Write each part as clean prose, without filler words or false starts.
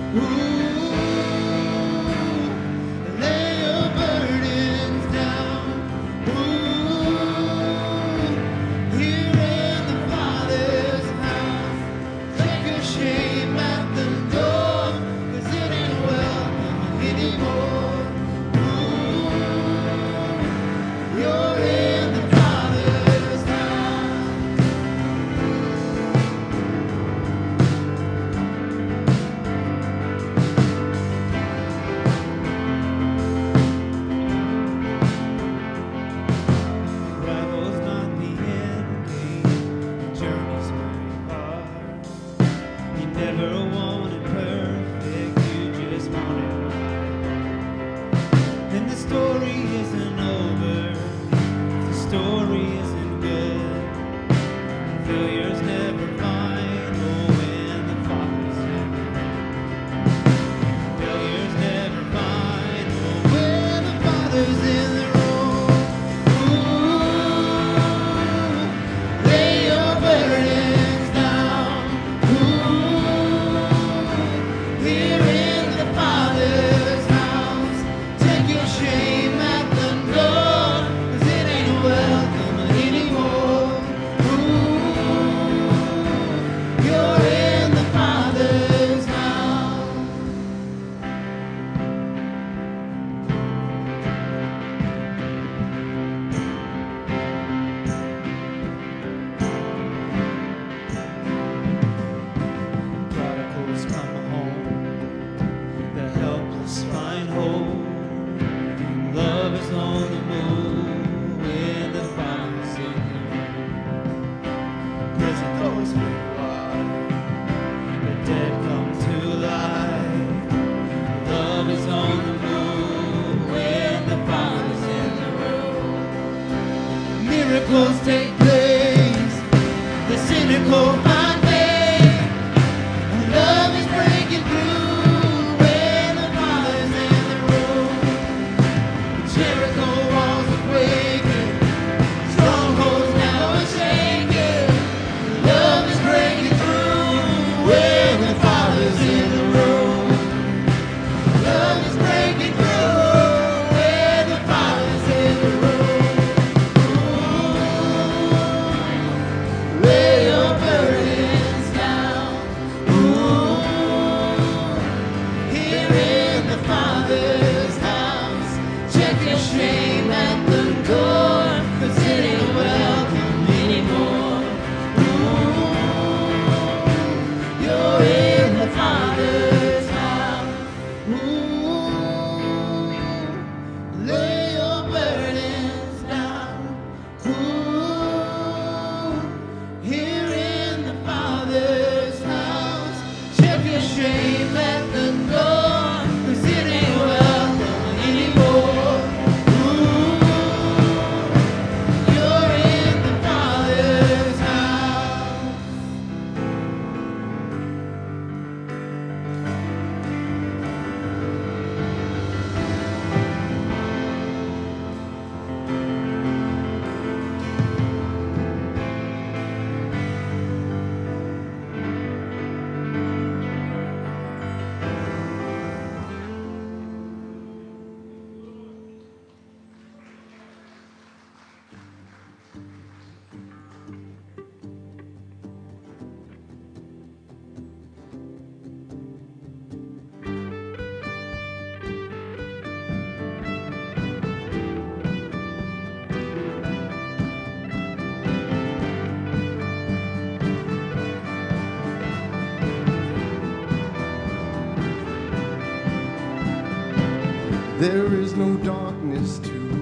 There is no darkness too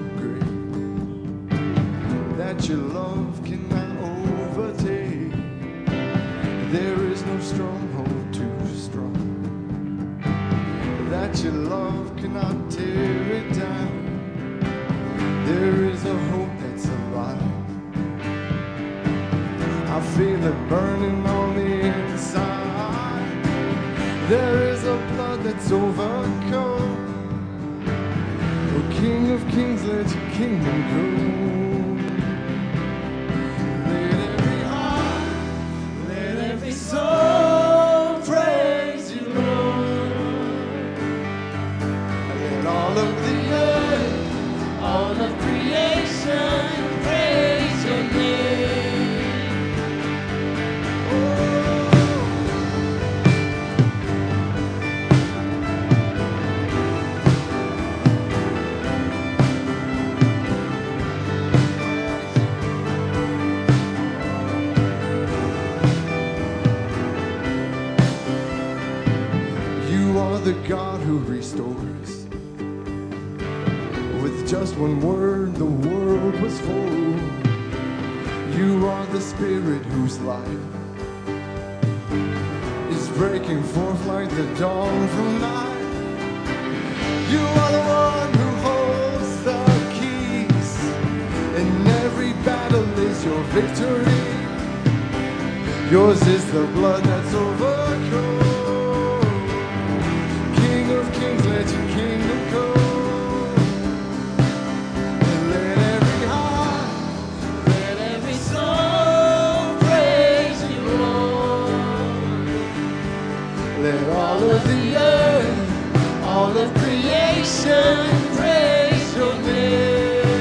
great that your love cannot overtake. There is no stronghold too strong that your love cannot tear it down. There is a hope that's alive. I feel it burning on the inside. There is a blood that's overcome. Oh, King of Kings, let your kingdom come. Let every heart, let every soul praise you, Lord. are the God who restores. With just one word, the world was full. You are the Spirit whose life is breaking forth like the dawn from night. You are the one who holds the keys. In every battle is your victory. Yours is the blood that's overcome. King of kings, let your kingdom come. And let every heart, let every soul praise you, Lord. Let all of the earth, all of creation praise your name.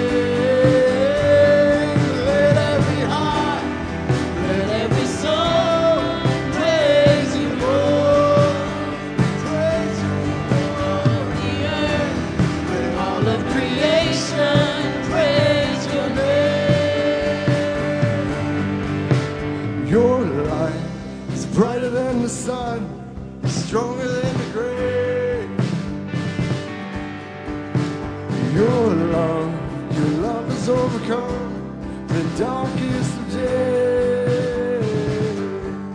Let every heart, let every soul praise you, Lord. Praise you, Lord. The earth, let all of creation praise your name. Your light is brighter than the sun, stronger than the grave. Your love has overcome the darkest of days.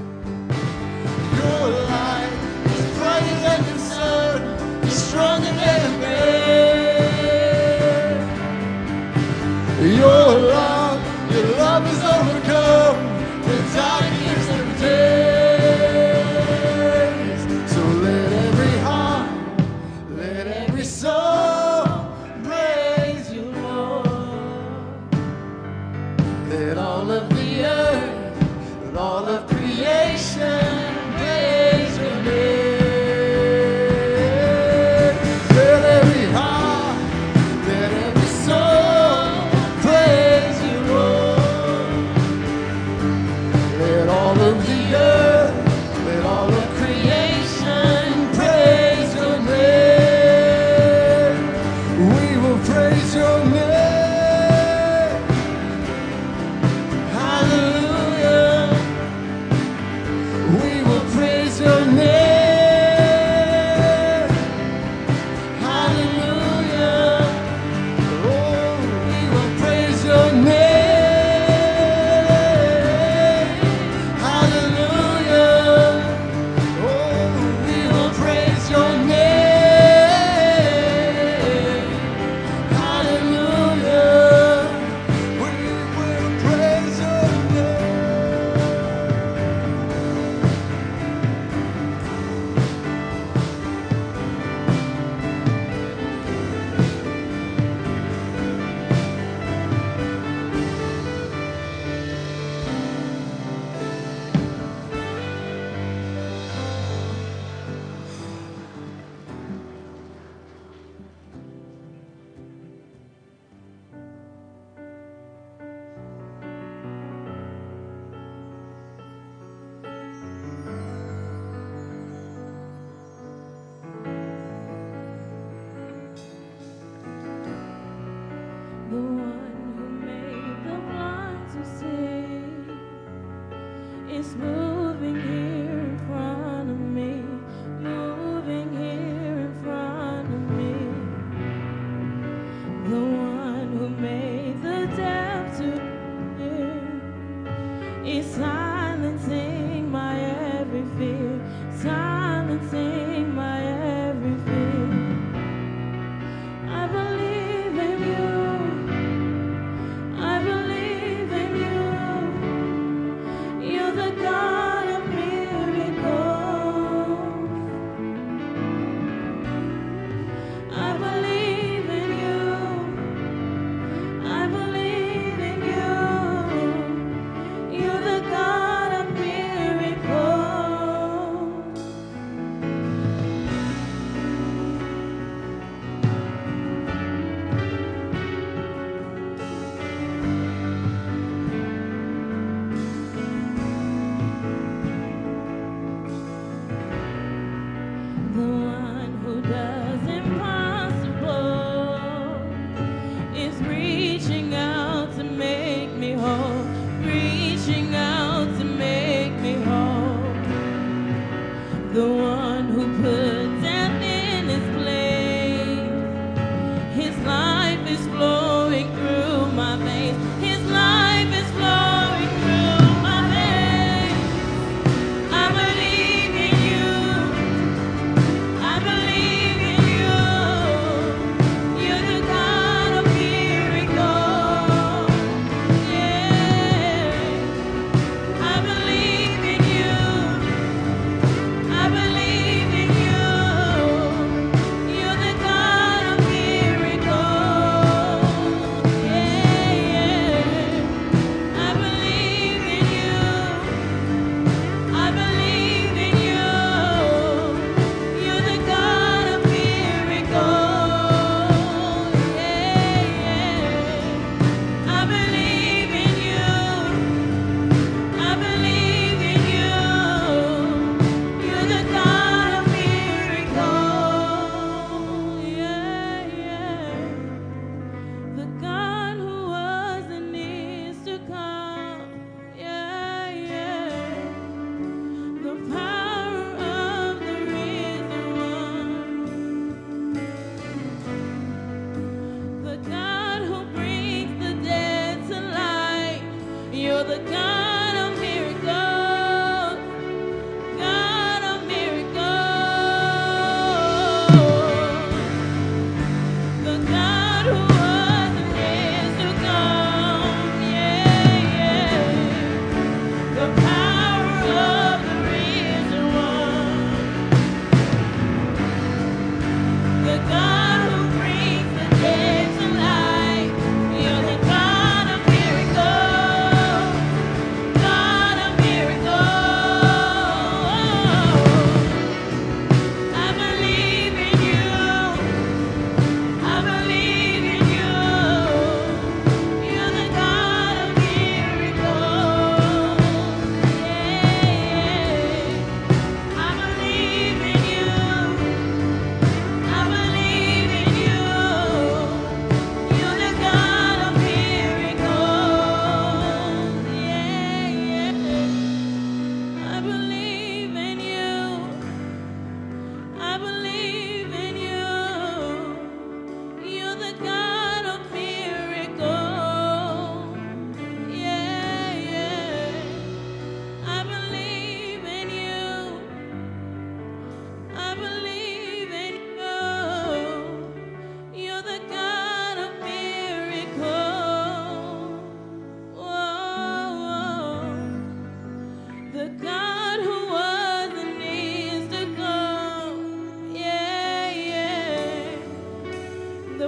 Your light is brighter than the sun, is stronger than the grave. Your love has overcome the darkest of days. So let every heart, let every soul praise you, Lord. Let all of the earth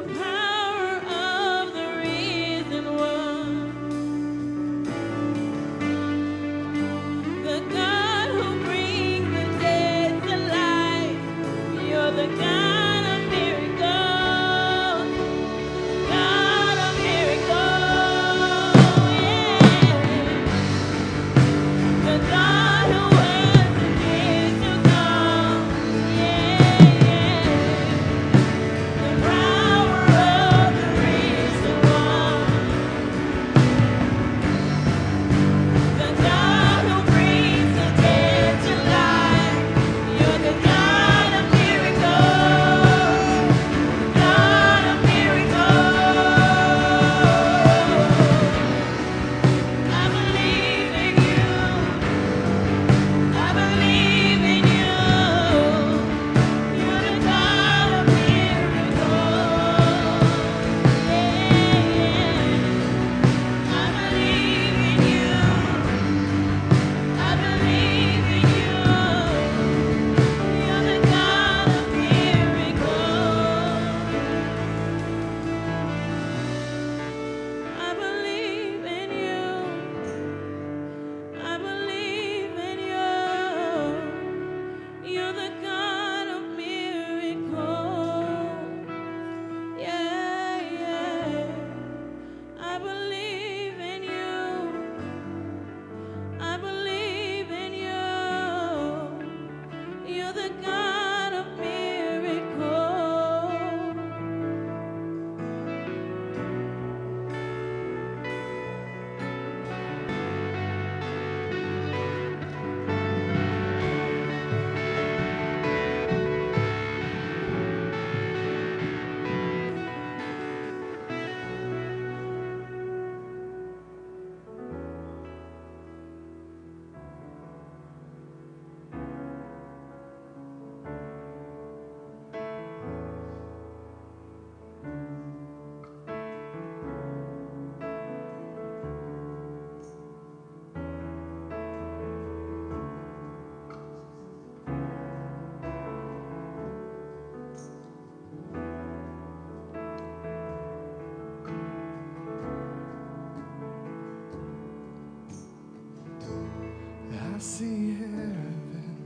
I see heaven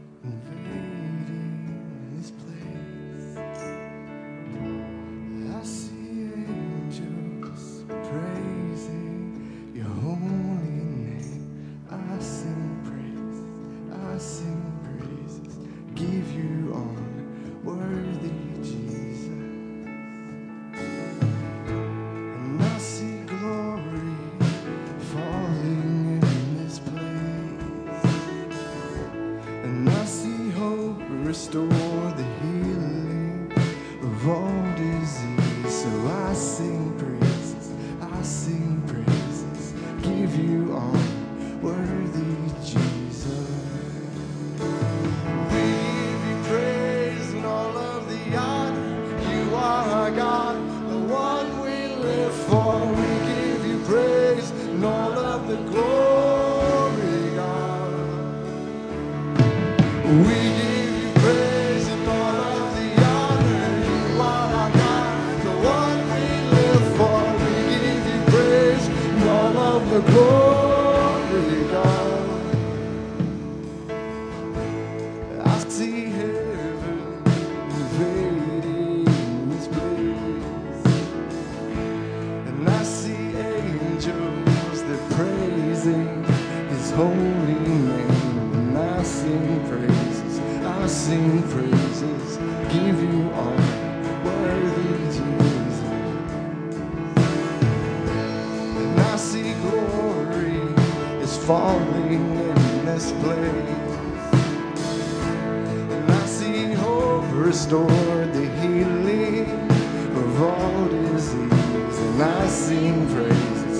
invading this place. I see angels praising your holy name. I sing praises, give you honor, worthy Jesus. And I see glory falling in this place. And I see hope restore the healing of all disease. So I sing praises, give you honor, worthy Jesus. We give you praise and all of the honor. You are our God, the one we live for. We give you praise and all of the glory, God. We give you praise and all of the honor. You are our God, the one we live for. We give you praise and all of the glory, God. I see heaven invading this place, and I see angels that praising His holy name. And I sing praises, give you honor, worthy Jesus. And I see glory is falling in this place. And I see hope restore the healing of all disease. And I sing praises,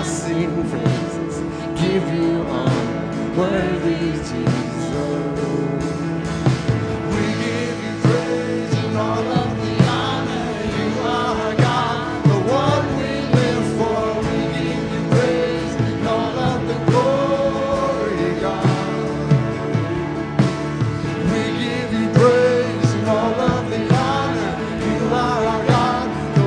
give you honor, worthy Jesus. We give you praise and all of the honor. You are our God, the one we live for. We give you praise and all of the glory, God. We give you praise and all of the honor. You are our God,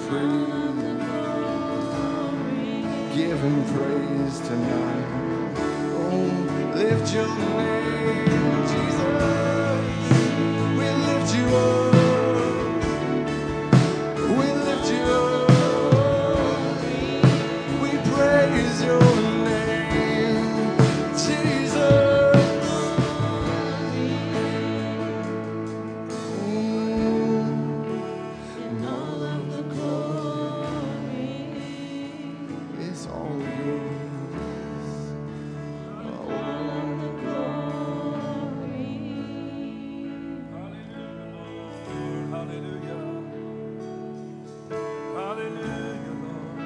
free. Give him praise tonight. Oh, lift your name, Jesus. We lift you up. We lift you up. We praise your name, Jesus. And all of the glory is all yours. All of the glory. Hallelujah. Hallelujah, Lord.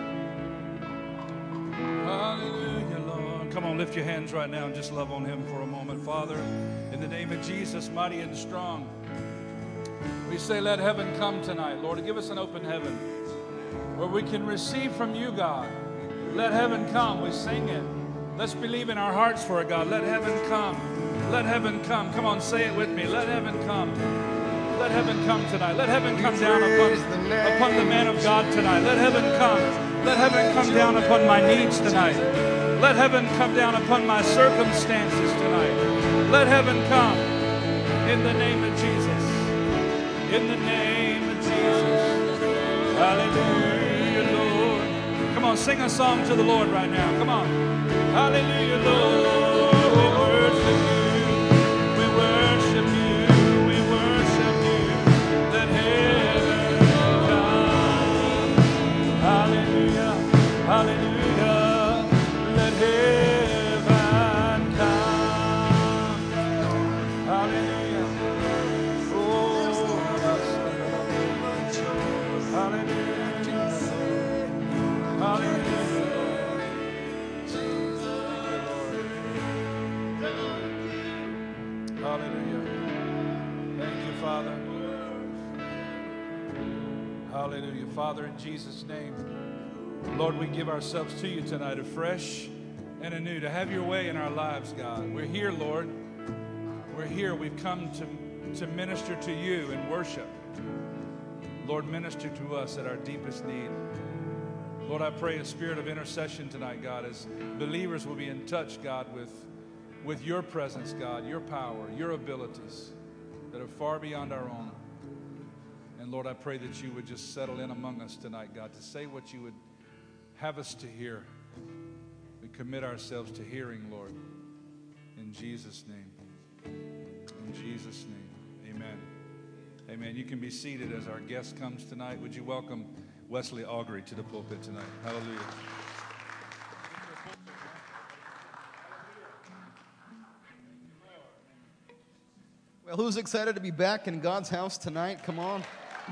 Hallelujah, Lord. Come on, lift your hands right now and just love on him for a moment. Father, in the name of Jesus, mighty and strong, we say let heaven come tonight. Lord, give us an open heaven where we can receive from you, God. Let heaven come. We sing it. Let's believe in our hearts for it, God. Let heaven come. Let heaven come. Come on, say it with me. Let heaven come. Let heaven come tonight. Let heaven come down upon the man of God tonight. Let heaven come. Let heaven come down upon my needs tonight. Let heaven come down upon my circumstances tonight. Let heaven come in the name of Jesus. In the name of Jesus. Hallelujah, Lord. Come on, sing a song to the Lord right now. Come on. Hallelujah, Lord. We worship you. We worship you. We worship you. Let heaven come. Hallelujah. Hallelujah. Let heaven come. Hallelujah. Hallelujah. Thank you, Father. Hallelujah. Father, in Jesus' name, Lord, we give ourselves to you tonight afresh and anew to have your way in our lives, God. We're here, Lord. We're here. We've come to minister to you in worship. Lord, minister to us at our deepest need. Lord, I pray a spirit of intercession tonight, God, as believers will be in touch, God, with your presence, God, your power, your abilities that are far beyond our own. And Lord, I pray that you would just settle in among us tonight, God, to say what you would have us to hear. We commit ourselves to hearing, Lord, in Jesus' name. In Jesus' name, amen. Amen. You can be seated as our guest comes tonight. Would you welcome Wesley Augury to the pulpit tonight? Hallelujah. Well, who's excited to be back in God's house tonight? Come on.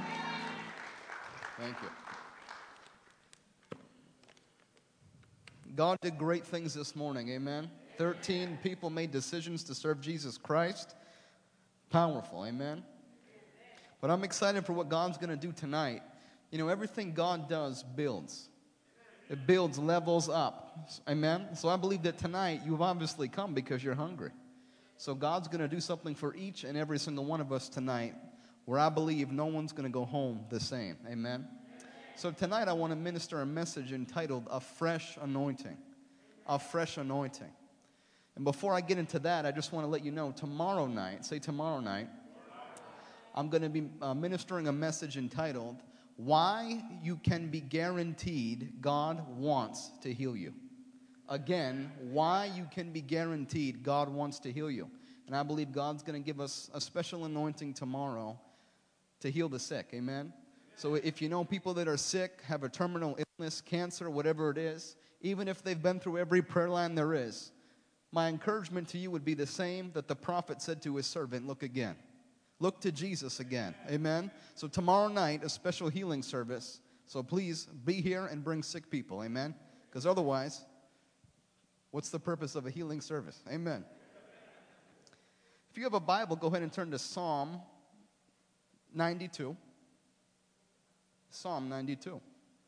Thank you. God did great things this morning, amen? 13 people made decisions to serve Jesus Christ. Powerful, amen? But I'm excited for what God's going to do tonight. You know, everything God does builds. It builds levels up, amen? So I believe that tonight you've obviously come because you're hungry. So God's going to do something for each and every single one of us tonight where I believe no one's going to go home the same. Amen? So tonight I want to minister a message entitled A Fresh Anointing. A Fresh Anointing. And before I get into that, I just want to let you know tomorrow night, say tomorrow night, I'm going to be ministering a message entitled Why You Can Be Guaranteed God Wants to Heal You. Again, why you can be guaranteed God wants to heal you. And I believe God's going to give us a special anointing tomorrow to heal the sick. Amen? So if you know people that are sick, have a terminal illness, cancer, whatever it is, even if they've been through every prayer line there is, my encouragement to you would be the same that the prophet said to his servant, look again. Look to Jesus again. Amen? So tomorrow night, a special healing service. So please be here and bring sick people. Amen? Because otherwise, what's the purpose of a healing service? Amen. If you have a Bible, go ahead and turn to Psalm 92. Psalm 92.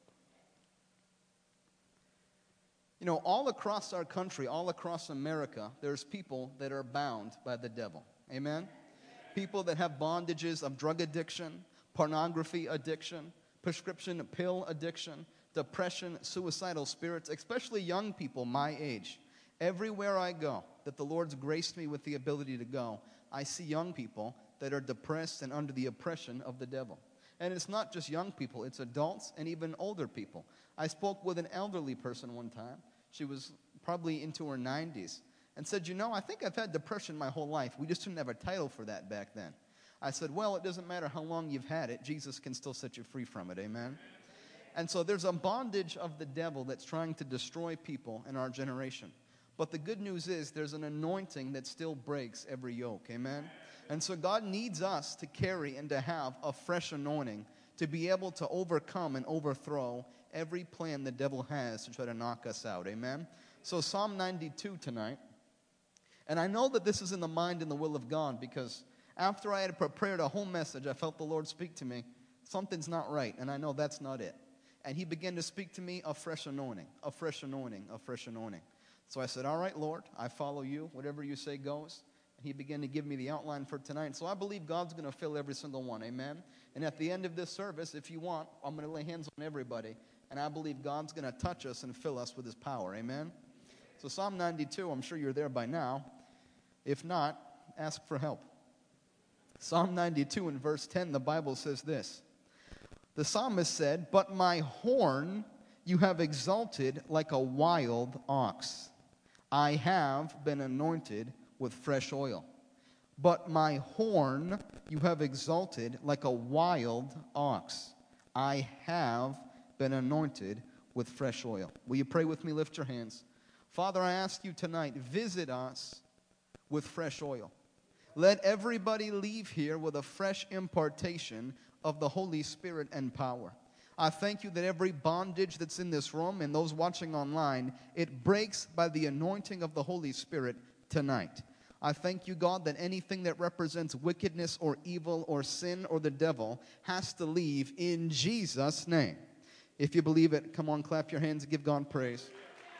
You know, all across our country, all across America, there's people that are bound by the devil. Amen? People that have bondages of drug addiction, pornography addiction, prescription pill addiction, depression, suicidal spirits, especially young people my age. Everywhere I go, that the Lord's graced me with the ability to go, I see young people that are depressed and under the oppression of the devil. And it's not just young people, it's adults and even older people. I spoke with an elderly person one time. She was probably into her 90s and said, I think I've had depression my whole life. We just didn't have a title for that back then. I said, well, it doesn't matter how long you've had it. Jesus can still set you free from it, amen? And so there's a bondage of the devil that's trying to destroy people in our generation. But the good news is there's an anointing that still breaks every yoke, amen? And so God needs us to carry and to have a fresh anointing to be able to overcome and overthrow every plan the devil has to try to knock us out, amen? So Psalm 92 tonight, and I know that this is in the mind and the will of God because after I had prepared a whole message, I felt the Lord speak to me, something's not right, and I know that's not it. And he began to speak to me, a fresh anointing, a fresh anointing, a fresh anointing. So I said, all right, Lord, I follow you. Whatever you say goes. And he began to give me the outline for tonight. So I believe God's going to fill every single one, amen? And at the end of this service, if you want, I'm going to lay hands on everybody. And I believe God's going to touch us and fill us with his power, amen? So Psalm 92, I'm sure you're there by now. If not, ask for help. Psalm 92 in verse 10, the Bible says this. The psalmist said, but my horn you have exalted like a wild ox. I have been anointed with fresh oil. But my horn you have exalted like a wild ox. I have been anointed with fresh oil. Will you pray with me? Lift your hands. Father, I ask you tonight, visit us with fresh oil. Let everybody leave here with a fresh impartation of the Holy Spirit and power. I thank you that every bondage that's in this room and those watching online, it breaks by the anointing of the Holy Spirit tonight. I thank you, God, that anything that represents wickedness or evil or sin or the devil has to leave in Jesus' name. If you believe it, come on, clap your hands and give God praise.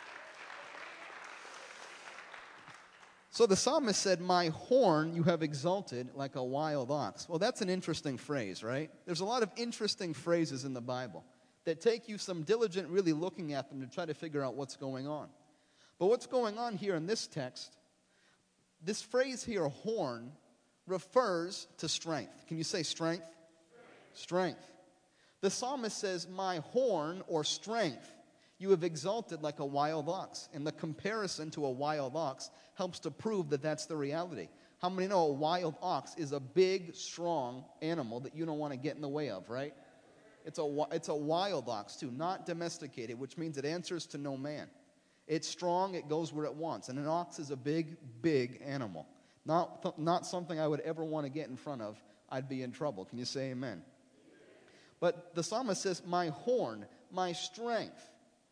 So the psalmist said, my horn you have exalted like a wild ox. Well, that's an interesting phrase, right? There's a lot of interesting phrases in the Bible that take you some diligent really looking at them to try to figure out what's going on. But what's going on here in this text, this phrase here, horn, refers to strength. Can you say strength? Strength. The psalmist says, my horn or strength you have exalted like a wild ox. And the comparison to a wild ox helps to prove that that's the reality. How many know a wild ox is a big, strong animal that you don't want to get in the way of, right? It's a wild ox, too, not domesticated, which means it answers to no man. It's strong, it goes where it wants. And an ox is a big, big animal. Not something I would ever want to get in front of. I'd be in trouble. Can you say amen? But the psalmist says, my horn, my strength,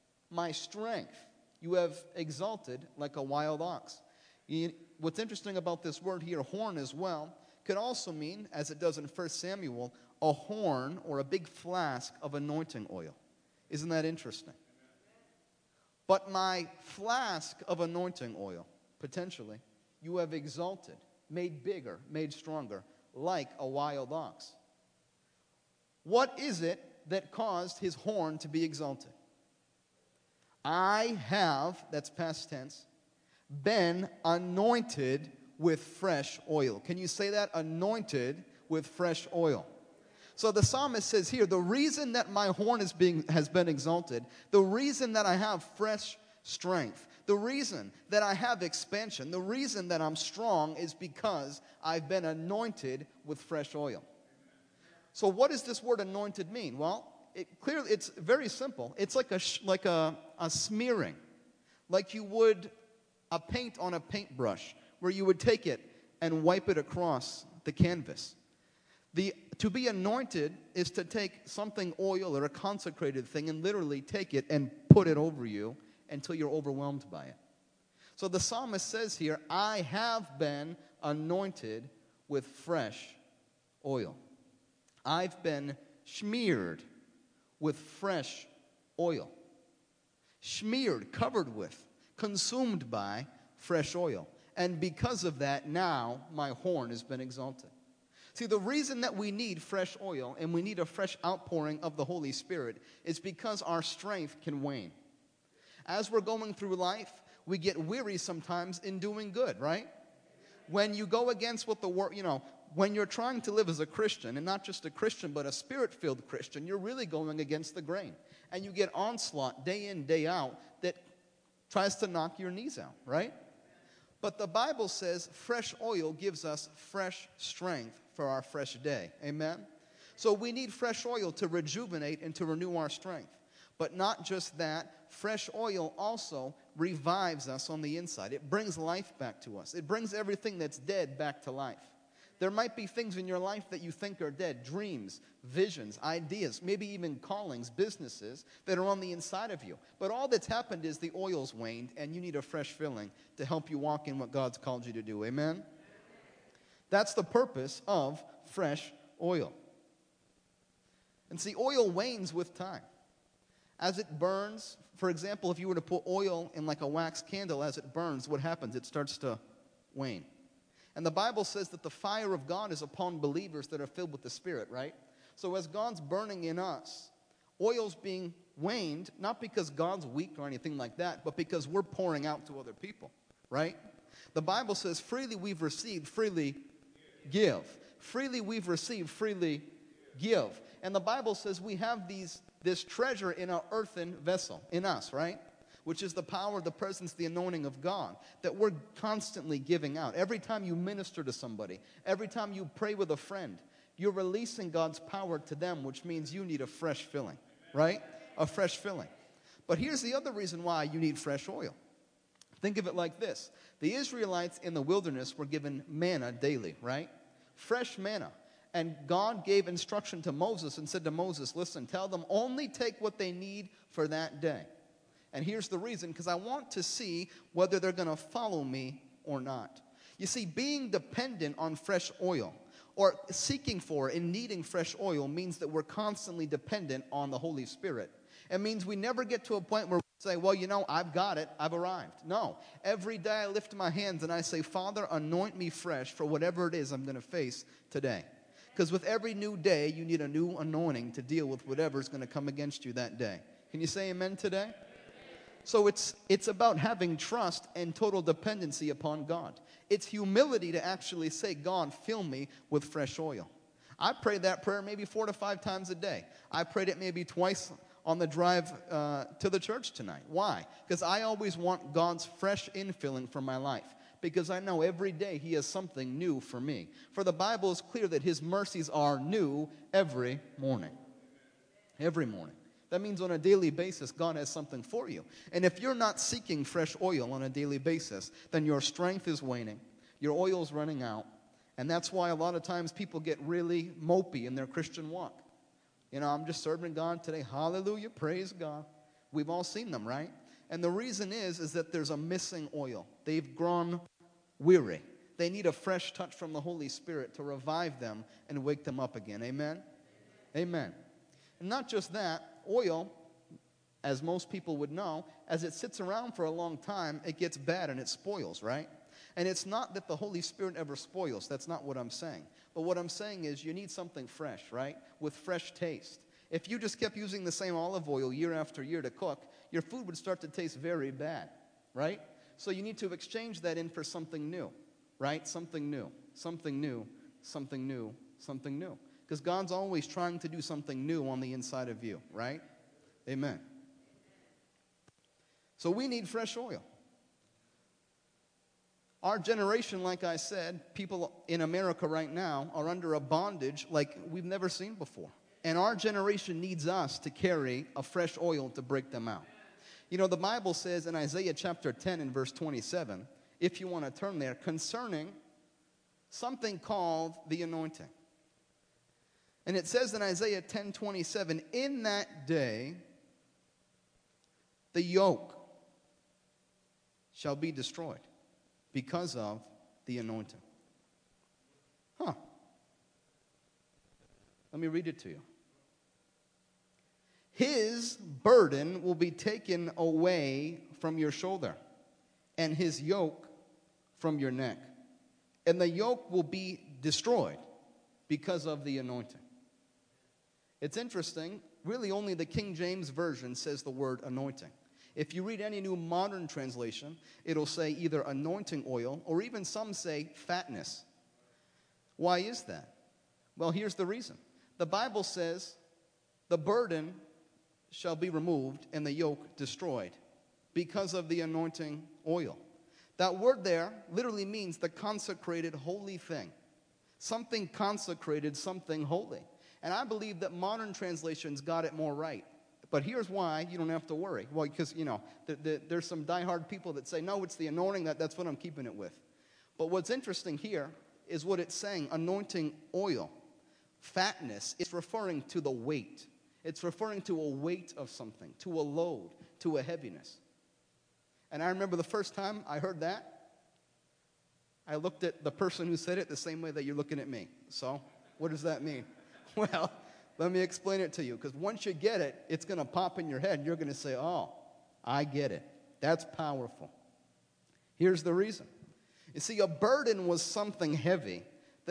you have exalted like a wild ox. What's interesting about this word here, horn as well, could also mean, as it does in 1 Samuel, a horn or a big flask of anointing oil. Isn't that interesting? But my flask of anointing oil, potentially, you have exalted, made bigger, made stronger, like a wild ox. What is it that caused his horn to be exalted? I have, that's past tense, been anointed with fresh oil. Can you say that? Anointed with fresh oil. So the psalmist says here, the reason that my horn has been exalted, the reason that I have fresh strength, the reason that I have expansion, the reason that I'm strong is because I've been anointed with fresh oil. So what does this word anointed mean? Well, it's very simple. It's like a smearing, like you would a paint on a paintbrush, where you would take it and wipe it across the canvas. To be anointed is to take something oil or a consecrated thing and literally take it and put it over you until you're overwhelmed by it. So the psalmist says here, I have been anointed with fresh oil. I've been smeared with fresh oil. Smeared, covered with, consumed by fresh oil. And because of that, now my horn has been exalted. See, the reason that we need fresh oil and we need a fresh outpouring of the Holy Spirit is because our strength can wane. As we're going through life, we get weary sometimes in doing good, right? When you go against what the world, when you're trying to live as a Christian, and not just a Christian, but a Spirit-filled Christian, you're really going against the grain. And you get onslaught day in, day out that tries to knock your knees out, right? But the Bible says fresh oil gives us fresh strength for our fresh day. Amen? So we need fresh oil to rejuvenate and to renew our strength. But not just that, fresh oil also revives us on the inside. It brings life back to us. It brings everything that's dead back to life. There might be things in your life that you think are dead, dreams, visions, ideas, maybe even callings, businesses that are on the inside of you. But all that's happened is the oil's waned, and you need a fresh filling to help you walk in what God's called you to do. Amen? That's the purpose of fresh oil. And see, oil wanes with time. As it burns, for example, if you were to put oil in like a wax candle, as it burns, what happens? It starts to wane. And the Bible says that the fire of God is upon believers that are filled with the Spirit, right? So as God's burning in us, oil's being waned, not because God's weak or anything like that, but because we're pouring out to other people, right? The Bible says, freely we've received, freely give. Freely we've received, freely give. And the Bible says we have this treasure in our earthen vessel, in us, right? Which is the power, the presence, the anointing of God that we're constantly giving out. Every time you minister to somebody, every time you pray with a friend, you're releasing God's power to them, which means you need a fresh filling, right? A fresh filling. But here's the other reason why you need fresh oil. Think of it like this. The Israelites in the wilderness were given manna daily, right? Fresh manna. And God gave instruction to Moses and said to Moses, listen, tell them only take what they need for that day. And here's the reason, because I want to see whether they're going to follow me or not. You see, being dependent on fresh oil or seeking for and needing fresh oil means that we're constantly dependent on the Holy Spirit. It means we never get to a point where we say, well, I've got it, I've arrived. No. Every day I lift my hands and I say, Father, anoint me fresh for whatever it is I'm going to face today. Because with every new day, you need a new anointing to deal with whatever's going to come against you that day. Can you say amen today? So it's about having trust and total dependency upon God. It's humility to actually say, God, fill me with fresh oil. I pray that prayer maybe 4 to 5 times a day. I prayed it maybe twice on the drive to the church tonight. Why? Because I always want God's fresh infilling for my life. Because I know every day He has something new for me. For the Bible is clear that His mercies are new every morning. Every morning. That means on a daily basis, God has something for you. And if you're not seeking fresh oil on a daily basis, then your strength is waning. Your oil's running out. And that's why a lot of times people get really mopey in their Christian walk. I'm just serving God today. Hallelujah. Praise God. We've all seen them, right? And the reason is that there's a missing oil. They've grown weary. They need a fresh touch from the Holy Spirit to revive them and wake them up again. Amen? Amen. And not just that, oil, as most people would know, as it sits around for a long time, it gets bad and it spoils, right? And it's not that the Holy Spirit ever spoils. That's not what I'm saying. But what I'm saying is you need something fresh, right? With fresh taste. If you just kept using the same olive oil year after year to cook, your food would start to taste very bad, right? So you need to exchange that in for something new, right? Something new, something new, something new, something new. Because God's always trying to do something new on the inside of you, right? Amen. So we need fresh oil. Our generation, like I said, people in America right now are under a bondage like we've never seen before. And our generation needs us to carry a fresh oil to break them out. The Bible says in Isaiah chapter 10 and verse 27, if you want to turn there, concerning something called the anointing. And it says in Isaiah 10:27, in that day, the yoke shall be destroyed because of the anointing. Let me read it to you. His burden will be taken away from your shoulder, and his yoke from your neck. And the yoke will be destroyed because of the anointing. It's interesting, really only the King James Version says the word anointing. If you read any new modern translation, it'll say either anointing oil or even some say fatness. Why is that? Well, here's the reason. The Bible says the burden shall be removed and the yoke destroyed because of the anointing oil. That word there literally means the consecrated holy thing. Something consecrated, something holy. And I believe that modern translations got it more right. But here's why you don't have to worry. Well, because, there's some diehard people that say, no, it's the anointing, that's what I'm keeping it with. But what's interesting here is what it's saying, anointing oil. Fatness, it's referring to the weight. It's referring to a weight of something, to a load, to a heaviness. And I remember the first time I heard that, I looked at the person who said it the same way that you're looking at me. So, what does that mean? Well, let me explain it to you, because once you get it, it's going to pop in your head, and you're going to say, oh, I get it. That's powerful. Here's the reason. You see, a burden was something heavy that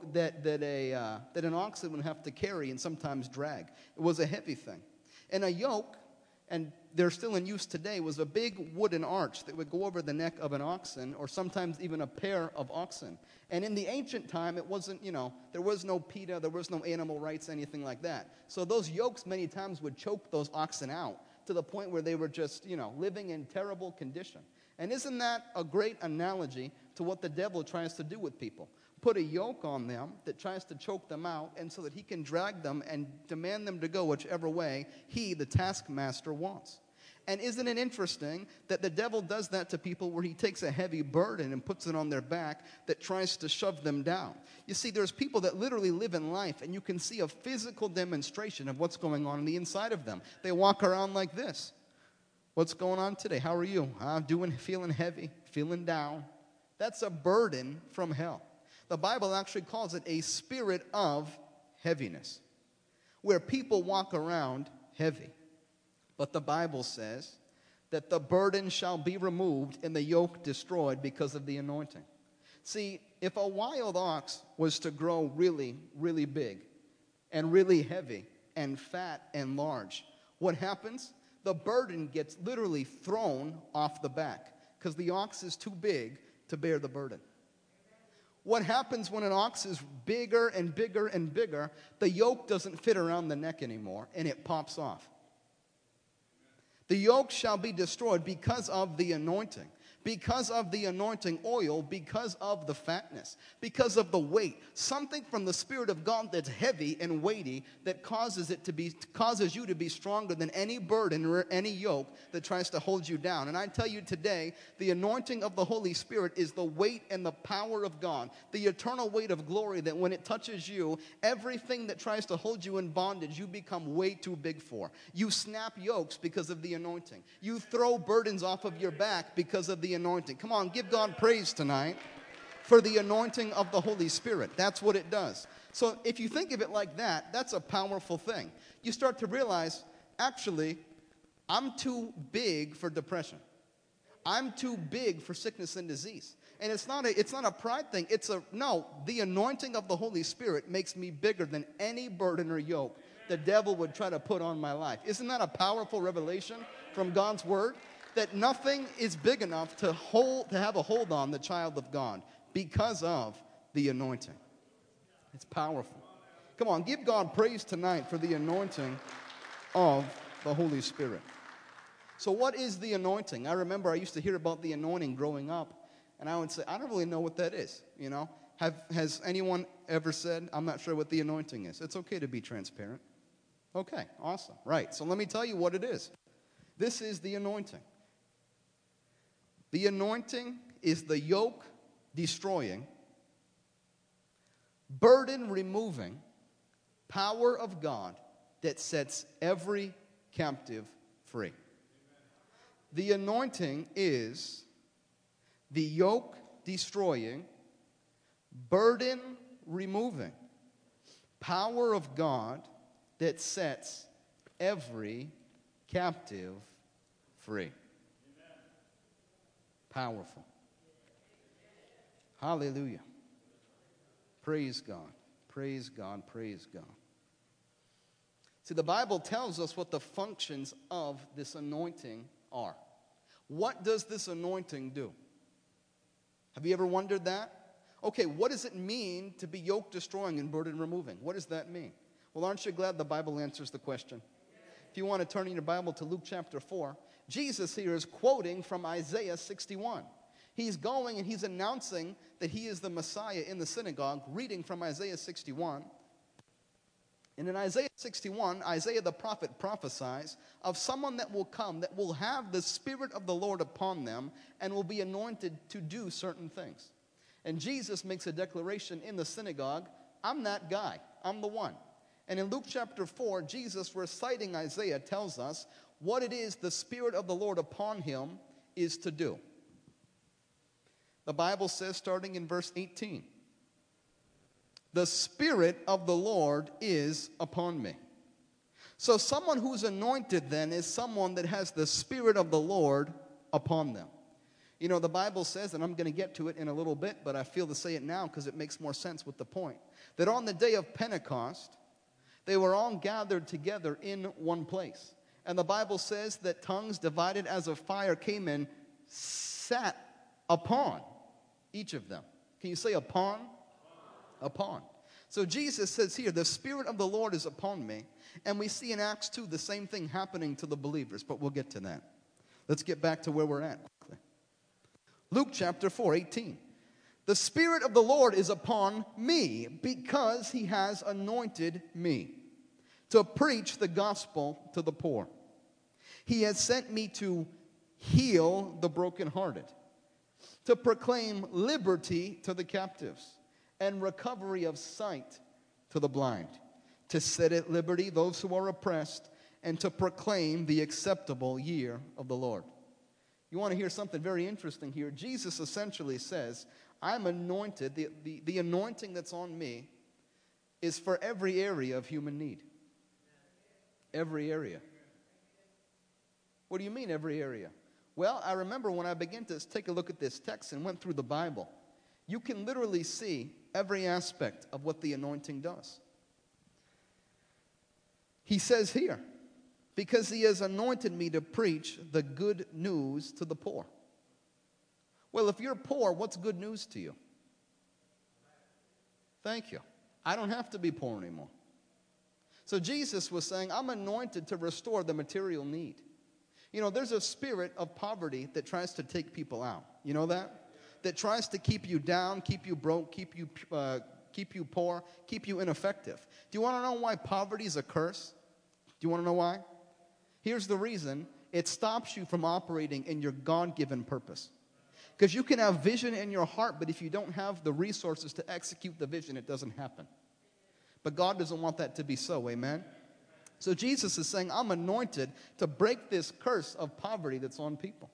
an oxen would have to carry and sometimes drag. It was a heavy thing. And a yoke, and they're still in use today, was a big wooden arch that would go over the neck of an oxen, or sometimes even a pair of oxen. And in the ancient time, it wasn't, there was no PETA, there was no animal rights, anything like that. So those yokes many times would choke those oxen out to the point where they were just, living in terrible condition. And isn't that a great analogy to what the devil tries to do with people? Put a yoke on them that tries to choke them out, and so that he can drag them and demand them to go whichever way he, the taskmaster, wants. And isn't it interesting that the devil does that to people, where he takes a heavy burden and puts it on their back that tries to shove them down? You see, there's people that literally live in life, and you can see a physical demonstration of what's going on the inside of them. They walk around like this. What's going on today? How are you? I'm feeling heavy, feeling down. That's a burden from hell. The Bible actually calls it a spirit of heaviness, where people walk around heavy. But the Bible says that the burden shall be removed and the yoke destroyed because of the anointing. See, if a wild ox was to grow really, really big and really heavy and fat and large, what happens? The burden gets literally thrown off the back because the ox is too big to bear the burden. What happens when an ox is bigger and bigger and bigger? The yoke doesn't fit around the neck anymore, and it pops off. The yoke shall be destroyed because of the anointing, because of the anointing oil, because of the fatness, because of the weight. Something from the Spirit of God that's heavy and weighty that causes you to be stronger than any burden or any yoke that tries to hold you down. And I tell you today, the anointing of the Holy Spirit is the weight and the power of God, the eternal weight of glory that when it touches you, everything that tries to hold you in bondage, you become way too big for. You snap yokes because of the anointing. You throw burdens off of your back because of the anointing. Come on, give God praise tonight for the anointing of the Holy Spirit. That's what it does. So if you think of it like that, that's a powerful thing. You start to realize, actually, I'm too big for depression. I'm too big for sickness and disease. And it's not a pride thing. The anointing of the Holy Spirit makes me bigger than any burden or yoke the devil would try to put on my life. Isn't that a powerful revelation from God's word? That nothing is big enough to have a hold on the child of God because of the anointing. It's powerful. Come on, give God praise tonight for the anointing of the Holy Spirit. So what is the anointing? I remember I used to hear about the anointing growing up, and I would say, I don't really know what that is, Has anyone ever said, I'm not sure what the anointing is? It's okay to be transparent. Okay, awesome. Right, so let me tell you what it is. This is the anointing. The anointing is the yoke destroying, burden removing power of God that sets every captive free. The anointing is the yoke destroying, burden removing power of God that sets every captive free. Powerful. Hallelujah. Praise God. Praise God, praise God. See, the Bible tells us what the functions of this anointing are. What does this anointing do? Have you ever wondered that? Okay, what does it mean to be yoke destroying and burden removing? What does that mean? Well, aren't you glad the Bible answers the question? If you want to turn in your Bible to Luke chapter 4, Jesus here is quoting from Isaiah 61. He's going and he's announcing that he is the Messiah in the synagogue, reading from Isaiah 61. And in Isaiah 61, Isaiah the prophet prophesies of someone that will come, that will have the Spirit of the Lord upon them and will be anointed to do certain things. And Jesus makes a declaration in the synagogue, I'm that guy, I'm the one. And in Luke chapter 4, Jesus, reciting Isaiah, tells us what it is the Spirit of the Lord upon him is to do. The Bible says, starting in verse 18, the Spirit of the Lord is upon me. So someone who's anointed then is someone that has the Spirit of the Lord upon them. You know, the Bible says, and I'm going to get to it in a little bit, but I feel to say it now because it makes more sense with the point, that on the day of Pentecost, they were all gathered together in one place. And the Bible says that tongues divided as a fire came and sat upon each of them. Can you say upon? Upon. So Jesus says here, the Spirit of the Lord is upon me. And we see in Acts 2 the same thing happening to the believers, but we'll get to that. Let's get back to where we're at quickly. Luke chapter 4, 18. The Spirit of the Lord is upon me because he has anointed me to preach the gospel to the poor. He has sent me to heal the brokenhearted, to proclaim liberty to the captives and recovery of sight to the blind, to set at liberty those who are oppressed, and to proclaim the acceptable year of the Lord. You want to hear something very interesting here? Jesus essentially says, I'm anointed, the anointing that's on me is for every area of human need. Every area. What do you mean every area? Well, I remember when I began to take a look at this text and went through the Bible, you can literally see every aspect of what the anointing does. He says here, because he has anointed me to preach the good news to the poor. Well, if you're poor, what's good news to you? Thank you. I don't have to be poor anymore. So Jesus was saying, I'm anointed to restore the material need. You know, there's a spirit of poverty that tries to take people out. You know that? That tries to keep you down, keep you broke, keep you poor, keep you ineffective. Do you want to know why poverty is a curse? Do you want to know why? Here's the reason. It stops you from operating in your God-given purpose. Because you can have vision in your heart, but if you don't have the resources to execute the vision, it doesn't happen. But God doesn't want that to be so, amen? So Jesus is saying, I'm anointed to break this curse of poverty that's on people.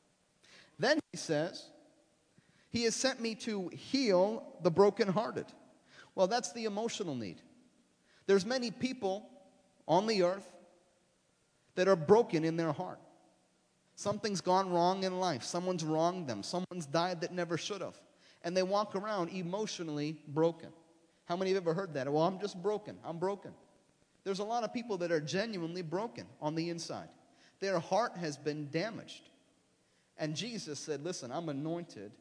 Then he says, he has sent me to heal the brokenhearted. Well, that's the emotional need. There's many people on the earth that are broken in their heart. Something's gone wrong in life. Someone's wronged them. Someone's died that never should have. And they walk around emotionally broken. How many have ever heard that? Well, I'm just broken. I'm broken. There's a lot of people that are genuinely broken on the inside. Their heart has been damaged. And Jesus said, listen, I'm anointed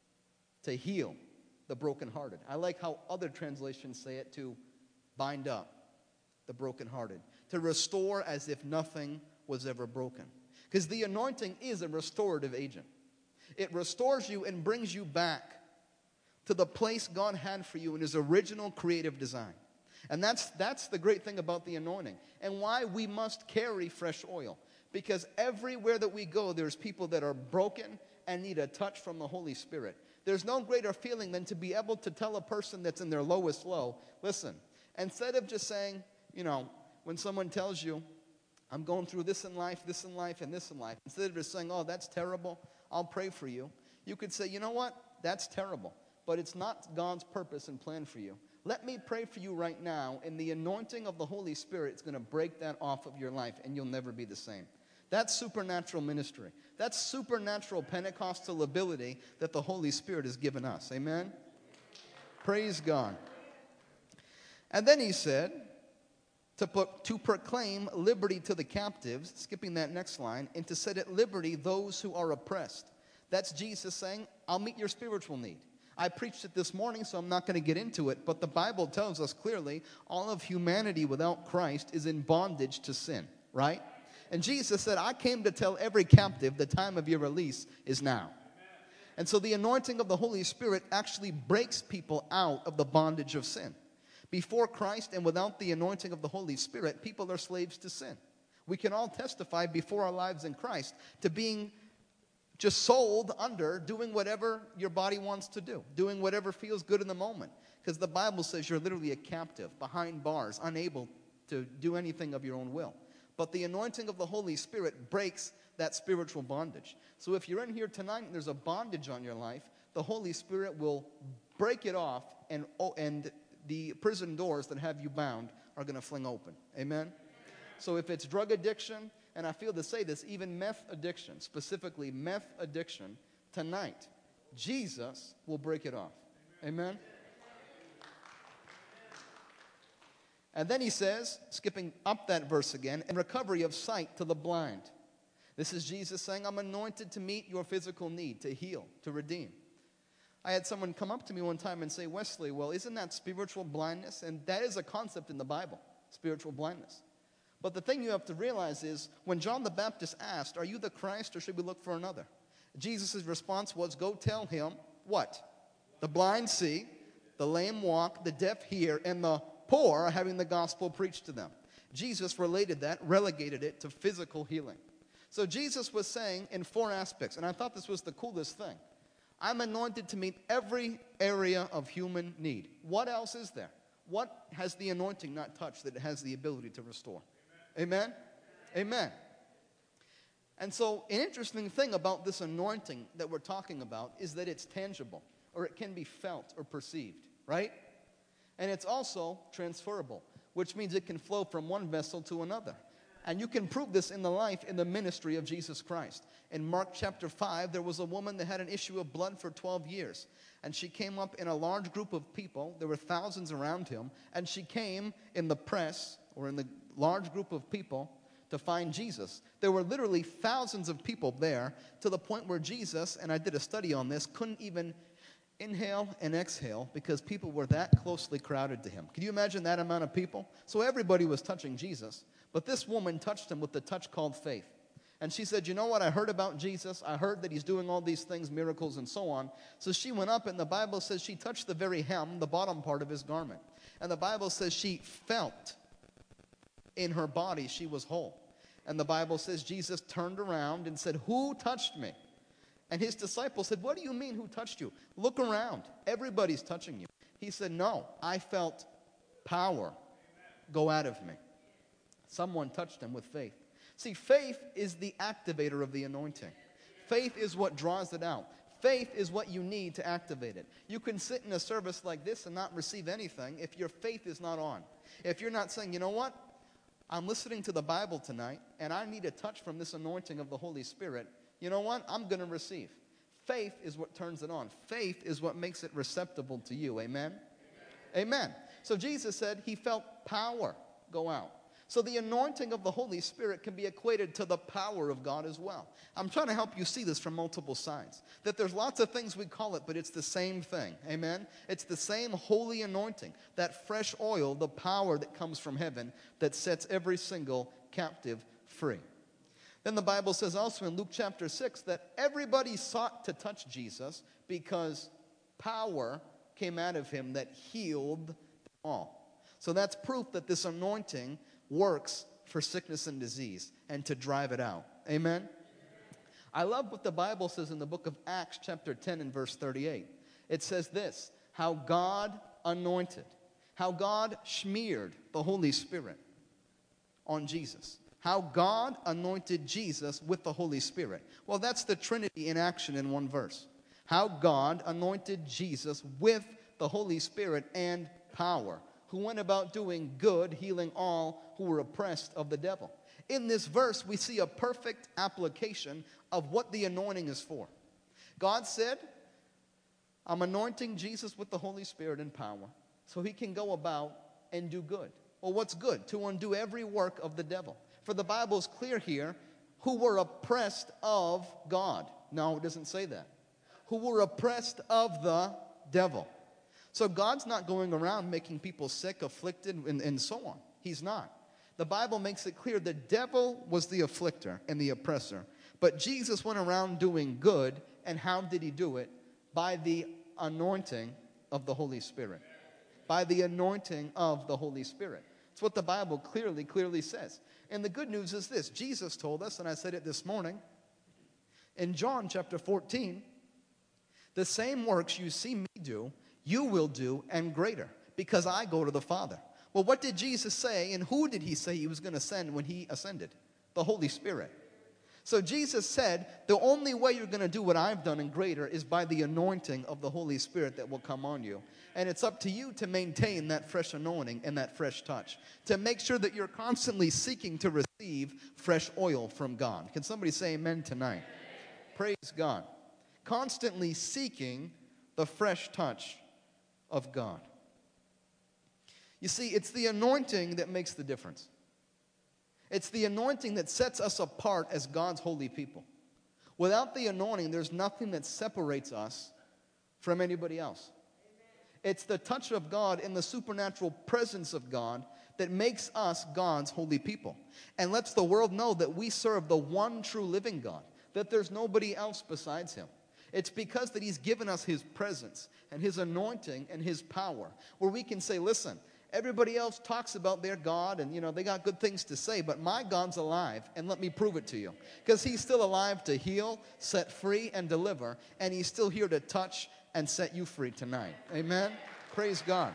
to heal the brokenhearted. I like how other translations say it, to bind up the brokenhearted, to restore as if nothing was ever broken. Because the anointing is a restorative agent. It restores you and brings you back to the place God had for you in his original creative design. And that's the great thing about the anointing and why we must carry fresh oil. Because everywhere that we go, there's people that are broken and need a touch from the Holy Spirit. There's no greater feeling than to be able to tell a person that's in their lowest low, listen, instead of just saying, you know, when someone tells you, I'm going through this in life, and this in life, instead of just saying, oh, that's terrible, I'll pray for you, you could say, you know what, that's terrible, but it's not God's purpose and plan for you. Let me pray for you right now, and the anointing of the Holy Spirit is going to break that off of your life, and you'll never be the same. That's supernatural ministry. That's supernatural Pentecostal ability that the Holy Spirit has given us. Amen? Praise God. And then he said, to proclaim liberty to the captives, skipping that next line, and to set at liberty those who are oppressed. That's Jesus saying, I'll meet your spiritual need. I preached it this morning, so I'm not going to get into it, but the Bible tells us clearly all of humanity without Christ is in bondage to sin, right? And Jesus said, I came to tell every captive the time of your release is now. And so the anointing of the Holy Spirit actually breaks people out of the bondage of sin. Before Christ and without the anointing of the Holy Spirit, people are slaves to sin. We can all testify before our lives in Christ to being just sold under doing whatever your body wants to do, doing whatever feels good in the moment. Because the Bible says you're literally a captive, behind bars, unable to do anything of your own will. But the anointing of the Holy Spirit breaks that spiritual bondage. So if you're in here tonight and there's a bondage on your life, the Holy Spirit will break it off, and the prison doors that have you bound are going to fling open. Amen? So if it's drug addiction, and I feel to say this, even meth addiction, specifically meth addiction, tonight, Jesus will break it off. Amen? And then he says, skipping up that verse again, and recovery of sight to the blind. This is Jesus saying, I'm anointed to meet your physical need, to heal, to redeem. I had someone come up to me one time and say, Wesley, well, isn't that spiritual blindness? And that is a concept in the Bible, spiritual blindness. But the thing you have to realize is, when John the Baptist asked, are you the Christ or should we look for another? Jesus' response was, go tell him what? The blind see, the lame walk, the deaf hear, and the poor are having the gospel preached to them. Jesus relegated it to physical healing. So Jesus was saying in 4 aspects, and I thought this was the coolest thing. I'm anointed to meet every area of human need. What else is there? What has the anointing not touched that it has the ability to restore? Amen? Amen. And so an interesting thing about this anointing that we're talking about is that it's tangible, or it can be felt or perceived, right? And it's also transferable, which means it can flow from one vessel to another. And you can prove this in the ministry of Jesus Christ. In Mark chapter 5, there was a woman that had an issue of blood for 12 years. And she came up in a large group of people. There were thousands around him. And she came in the press, or in the large group of people, to find Jesus. There were literally thousands of people there, to the point where Jesus, and I did a study on this, couldn't even inhale and exhale because people were that closely crowded to him. Can you imagine that amount of people? So everybody was touching Jesus. But this woman touched him with the touch called faith. And she said, you know what? I heard about Jesus. I heard that he's doing all these things, miracles and so on. So she went up, and the Bible says she touched the very hem, the bottom part of his garment. And the Bible says she felt in her body she was whole. And the Bible says Jesus turned around and said, who touched me? And his disciples said, what do you mean, who touched you? Look around. Everybody's touching you. He said, no, I felt power go out of me. Someone touched him with faith. See, faith is the activator of the anointing. Faith is what draws it out. Faith is what you need to activate it. You can sit in a service like this and not receive anything if your faith is not on. If you're not saying, you know what? I'm listening to the Bible tonight, and I need a touch from this anointing of the Holy Spirit. You know what? I'm going to receive. Faith is what turns it on. Faith is what makes it receptible to you. Amen? Amen. So Jesus said he felt power go out. So the anointing of the Holy Spirit can be equated to the power of God as well. I'm trying to help you see this from multiple sides. That there's lots of things we call it, but it's the same thing. Amen? It's the same holy anointing. That fresh oil, the power that comes from heaven that sets every single captive free. Then the Bible says also in Luke chapter 6 that everybody sought to touch Jesus because power came out of him that healed them all. So that's proof that this anointing works for sickness and disease and to drive it out. Amen? I love what the Bible says in the book of Acts chapter 10 and verse 38. It says this, how God anointed, how God smeared the Holy Spirit on Jesus. How God anointed Jesus with the Holy Spirit. Well, that's the Trinity in action in one verse. How God anointed Jesus with the Holy Spirit and power, who went about doing good, healing all who were oppressed of the devil. In this verse, we see a perfect application of what the anointing is for. God said, I'm anointing Jesus with the Holy Spirit and power so he can go about and do good. Well, what's good? To undo every work of the devil. For the Bible is clear here, who were oppressed of God. No, it doesn't say that. Who were oppressed of the devil. So God's not going around making people sick, afflicted, and so on. He's not. The Bible makes it clear the devil was the afflicter and the oppressor. But Jesus went around doing good. And how did he do it? By the anointing of the Holy Spirit. By the anointing of the Holy Spirit. It's what the Bible clearly says. And the good news is this. Jesus told us, and I said it this morning, in John chapter 14, the same works you see me do, you will do, and greater, because I go to the Father. Well, what did Jesus say, and who did he say he was going to send when he ascended? The Holy Spirit. So Jesus said, the only way you're going to do what I've done and greater is by the anointing of the Holy Spirit that will come on you. And it's up to you to maintain that fresh anointing and that fresh touch. To make sure that you're constantly seeking to receive fresh oil from God. Can somebody say amen tonight? Praise God. Constantly seeking the fresh touch of God. You see, it's the anointing that makes the difference. It's the anointing that sets us apart as God's holy people. Without the anointing, there's nothing that separates us from anybody else. It's the touch of God and the supernatural presence of God that makes us God's holy people. And lets the world know that we serve the one true living God. That there's nobody else besides him. It's because that he's given us his presence and his anointing and his power. Where we can say, listen, everybody else talks about their God and, they got good things to say, but my God's alive, and let me prove it to you. Because he's still alive to heal, set free, and deliver, and he's still here to touch and set you free tonight. Amen? Praise God.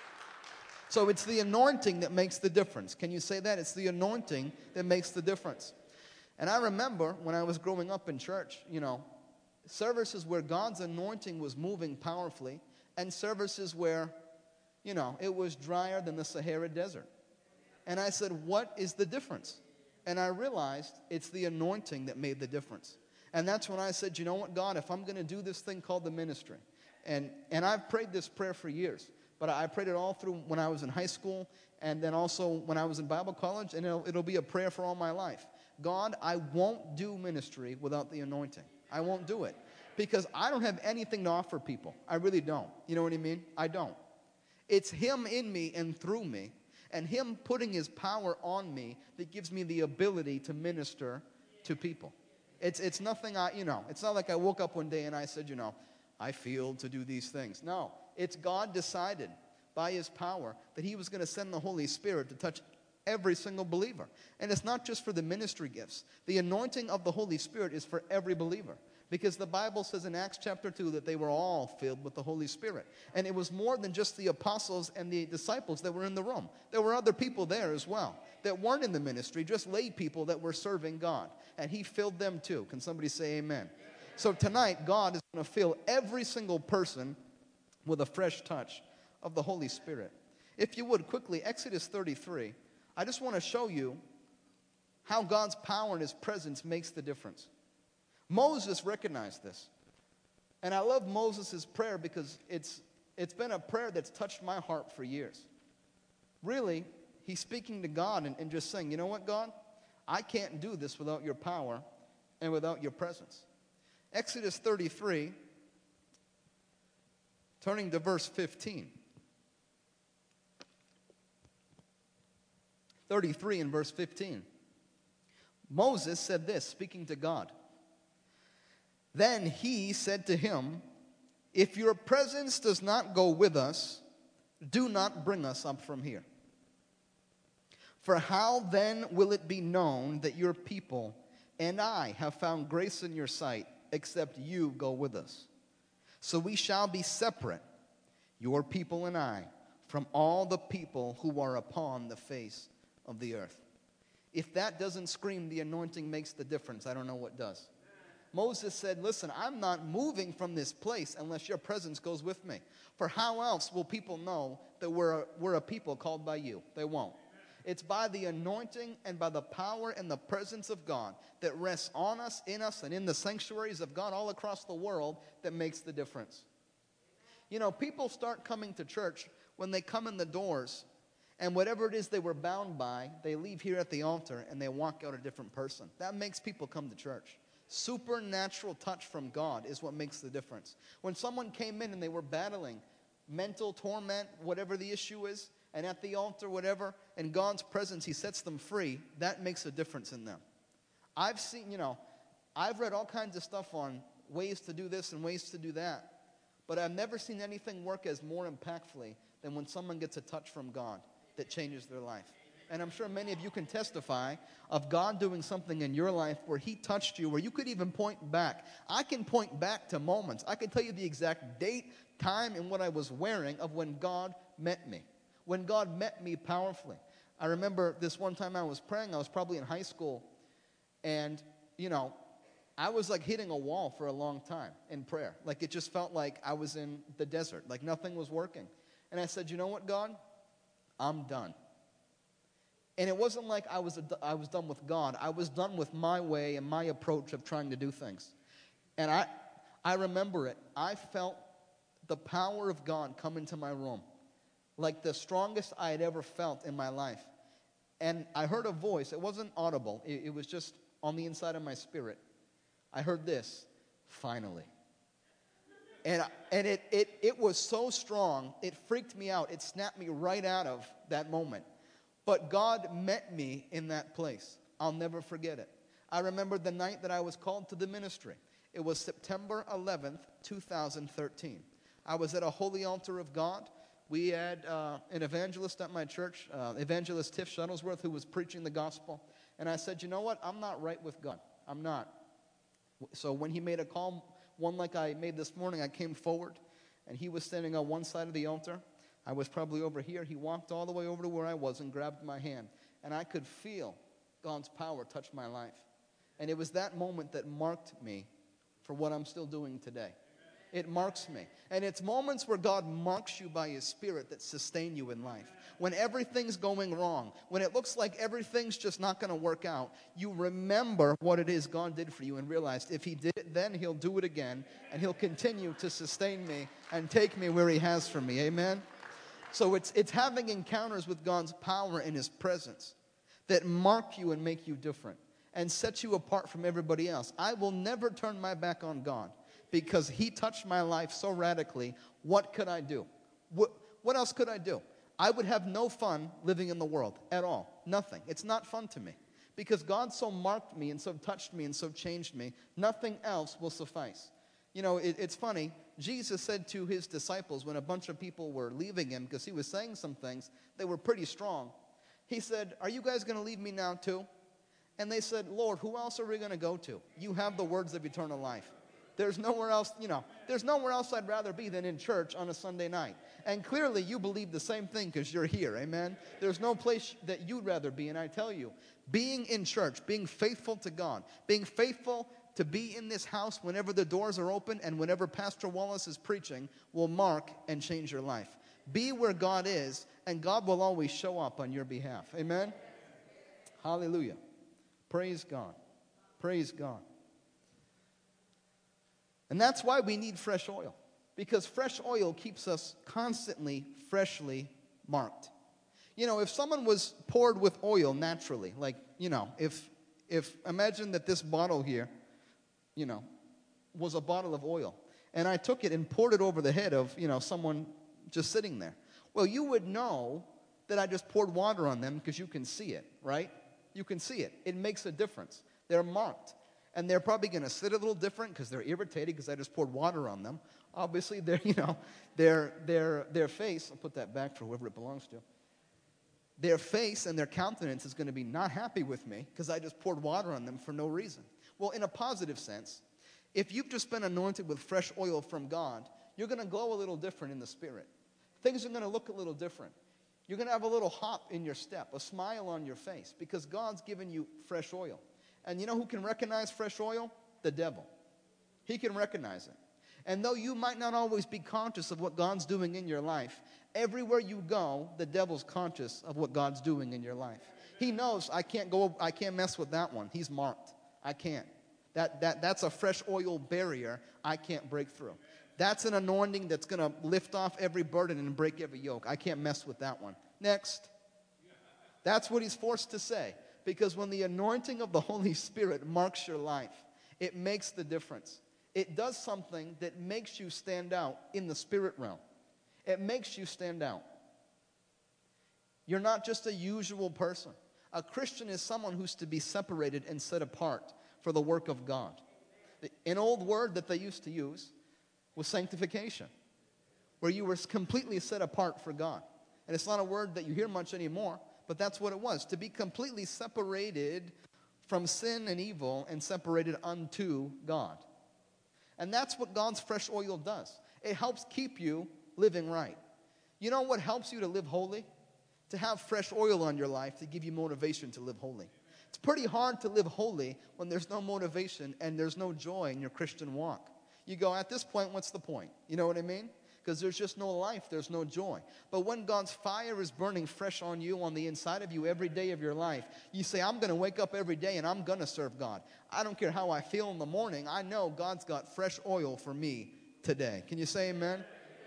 So it's the anointing that makes the difference. Can you say that? It's the anointing that makes the difference. And I remember when I was growing up in church, services where God's anointing was moving powerfully, and services where it was drier than the Sahara Desert. And I said, what is the difference? And I realized it's the anointing that made the difference. And that's when I said, you know what, God, if I'm going to do this thing called the ministry, and I've prayed this prayer for years, but I prayed it all through when I was in high school, and then also when I was in Bible college, and it'll be a prayer for all my life. God, I won't do ministry without the anointing. I won't do it. Because I don't have anything to offer people. I really don't. You know what I mean? I don't. It's him in me and through me, and him putting his power on me that gives me the ability to minister to people. It's nothing it's not like I woke up one day and I said, I feel to do these things. No, it's God decided by his power that he was going to send the Holy Spirit to touch every single believer. And it's not just for the ministry gifts. The anointing of the Holy Spirit is for every believer. Because the Bible says in Acts chapter 2 that they were all filled with the Holy Spirit. And it was more than just the apostles and the disciples that were in the room. There were other people there as well that weren't in the ministry, just lay people that were serving God. And he filled them too. Can somebody say amen? So tonight, God is going to fill every single person with a fresh touch of the Holy Spirit. If you would, quickly, Exodus 33. I just want to show you how God's power and his presence makes the difference. Moses recognized this. And I love Moses' prayer because it's been a prayer that's touched my heart for years. Really, he's speaking to God and just saying, you know what, God? I can't do this without your power and without your presence. Exodus 33, turning to verse 15. 33 and verse 15. Moses said this, speaking to God. Then he said to him, if your presence does not go with us, do not bring us up from here. For how then will it be known that your people and I have found grace in your sight, except you go with us? So we shall be separate, your people and I, from all the people who are upon the face of the earth. If that doesn't scream the anointing makes the difference, I don't know what does. Moses said, listen, I'm not moving from this place unless your presence goes with me. For how else will people know that we're a people called by you? They won't. It's by the anointing and by the power and the presence of God that rests on us, and in the sanctuaries of God all across the world that makes the difference. People start coming to church when they come in the doors, And whatever it is they were bound by, they leave here at the altar and they walk out a different person. That makes people come to church. Supernatural touch from God is what makes the difference. When someone came in and they were battling mental torment, whatever the issue is, and at the altar, whatever, in God's presence, He sets them free, that makes a difference in them. I've seen, I've read all kinds of stuff on ways to do this and ways to do that, but I've never seen anything work as more impactfully than when someone gets a touch from God that changes their life. And I'm sure many of you can testify of God doing something in your life where He touched you, where you could even point back. I can point back to moments. I can tell you the exact date, time, and what I was wearing of when God met me. When God met me powerfully. I remember this one time I was praying. I was probably in high school. And, I was like hitting a wall for a long time in prayer. Like it just felt like I was in the desert. Like nothing was working. And I said, you know what, God? I'm done. And it wasn't like I was done with God. I was done with my way and my approach of trying to do things. And I remember it. I felt the power of God come into my room. Like the strongest I had ever felt in my life. And I heard a voice. It wasn't audible. It was just on the inside of my spirit. I heard this, finally. And it was so strong, it freaked me out. It snapped me right out of that moment. But God met me in that place. I'll never forget it. I remember the night that I was called to the ministry. It was September 11th, 2013. I was at a holy altar of God. We had an evangelist at my church, Evangelist Tiff Shuttlesworth, who was preaching the gospel. And I said, you know what? I'm not right with God. I'm not. So when he made a call, one like I made this morning, I came forward, and he was standing on one side of the altar. I was probably over here. He walked all the way over to where I was and grabbed my hand. And I could feel God's power touch my life. And it was that moment that marked me for what I'm still doing today. It marks me. And it's moments where God marks you by His Spirit that sustain you in life. When everything's going wrong, when it looks like everything's just not going to work out, you remember what it is God did for you and realized if He did it then, He'll do it again, and He'll continue to sustain me and take me where He has for me. Amen? So it's having encounters with God's power and His presence that mark you and make you different and set you apart from everybody else. I will never turn my back on God. Because He touched my life so radically, what could I do? What else could I do? I would have no fun living in the world at all. Nothing. It's not fun to me. Because God so marked me and so touched me and so changed me, nothing else will suffice. It's funny. Jesus said to His disciples when a bunch of people were leaving Him because He was saying some things that were pretty strong. He said, are you guys going to leave me now too? And they said, Lord, who else are we going to go to? You have the words of eternal life. There's nowhere else, there's nowhere else I'd rather be than in church on a Sunday night. And clearly you believe the same thing because you're here, amen? There's no place that you'd rather be. And I tell you, being in church, being faithful to God, being faithful to be in this house whenever the doors are open and whenever Pastor Wallace is preaching will mark and change your life. Be where God is, and God will always show up on your behalf. Amen? Hallelujah. Praise God. Praise God. And that's why we need fresh oil. Because fresh oil keeps us constantly, freshly marked. If someone was poured with oil naturally, like, if imagine that this bottle here, was a bottle of oil. And I took it and poured it over the head of, someone just sitting there. Well, you would know that I just poured water on them because you can see it, right? You can see it. It makes a difference. They're marked. And they're probably going to sit a little different because they're irritated because I just poured water on them. Obviously, their face, I'll put that back for whoever it belongs to. Their face and their countenance is going to be not happy with me because I just poured water on them for no reason. Well, in a positive sense, if you've just been anointed with fresh oil from God, you're going to glow a little different in the spirit. Things are going to look a little different. You're going to have a little hop in your step, a smile on your face because God's given you fresh oil. And you know who can recognize fresh oil? The devil. He can recognize it. And though you might not always be conscious of what God's doing in your life, everywhere you go, the devil's conscious of what God's doing in your life. He knows I can't mess with that one. He's marked. I can't. That's a fresh oil barrier I can't break through. That's an anointing that's going to lift off every burden and break every yoke. I can't mess with that one. Next. That's what he's forced to say. Because when the anointing of the Holy Spirit marks your life, it makes the difference. It does something that makes you stand out in the spirit realm. It makes you stand out. You're not just a usual person. A Christian is someone who's to be separated and set apart for the work of God. An old word that they used to use was sanctification, where you were completely set apart for God. And it's not a word that you hear much anymore, but that's what it was, to be completely separated from sin and evil and separated unto God. And that's what God's fresh oil does. It helps keep you living right. You know what helps you to live holy? To have fresh oil on your life to give you motivation to live holy. It's pretty hard to live holy when there's no motivation and there's no joy in your Christian walk. You go, at this point, what's the point? You know what I mean? Because there's just no life, there's no joy. But when God's fire is burning fresh on you, on the inside of you every day of your life, you say, I'm going to wake up every day and I'm going to serve God. I don't care how I feel in the morning. I know God's got fresh oil for me today. Can you say amen?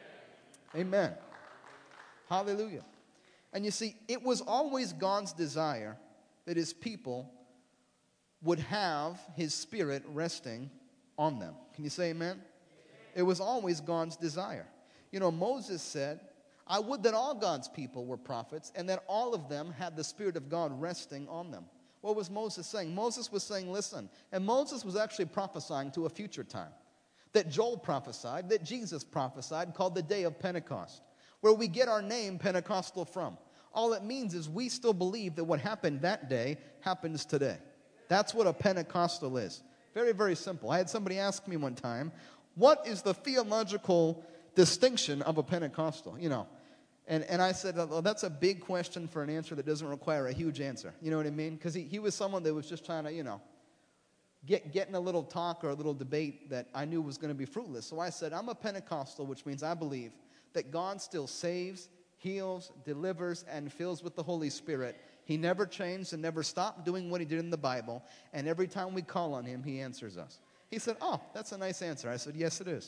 Amen. Hallelujah. And you see, it was always God's desire that his people would have his spirit resting on them. Can you say amen? It was always God's desire. You know, Moses said, I would that all God's people were prophets and that all of them had the Spirit of God resting on them. What was Moses saying? Moses was saying, listen, and Moses was actually prophesying to a future time that Joel prophesied, that Jesus prophesied, called the day of Pentecost, where we get our name Pentecostal from. All it means is we still believe that what happened that day happens today. That's what a Pentecostal is. Very, very simple. I had somebody ask me one time, what is the theological distinction of a Pentecostal? You know, and I said, well, that's a big question for an answer that doesn't require a huge answer. You know what I mean? Because he was someone that was just trying to, you know, get in a little talk or a little debate that I knew was going to be fruitless. So I said, I'm a Pentecostal, which means I believe that God still saves, heals, delivers, and fills with the Holy Spirit. He never changed and never stopped doing what he did in the Bible. And every time we call on him, he answers us. He said, oh, that's a nice answer. I said, yes, it is.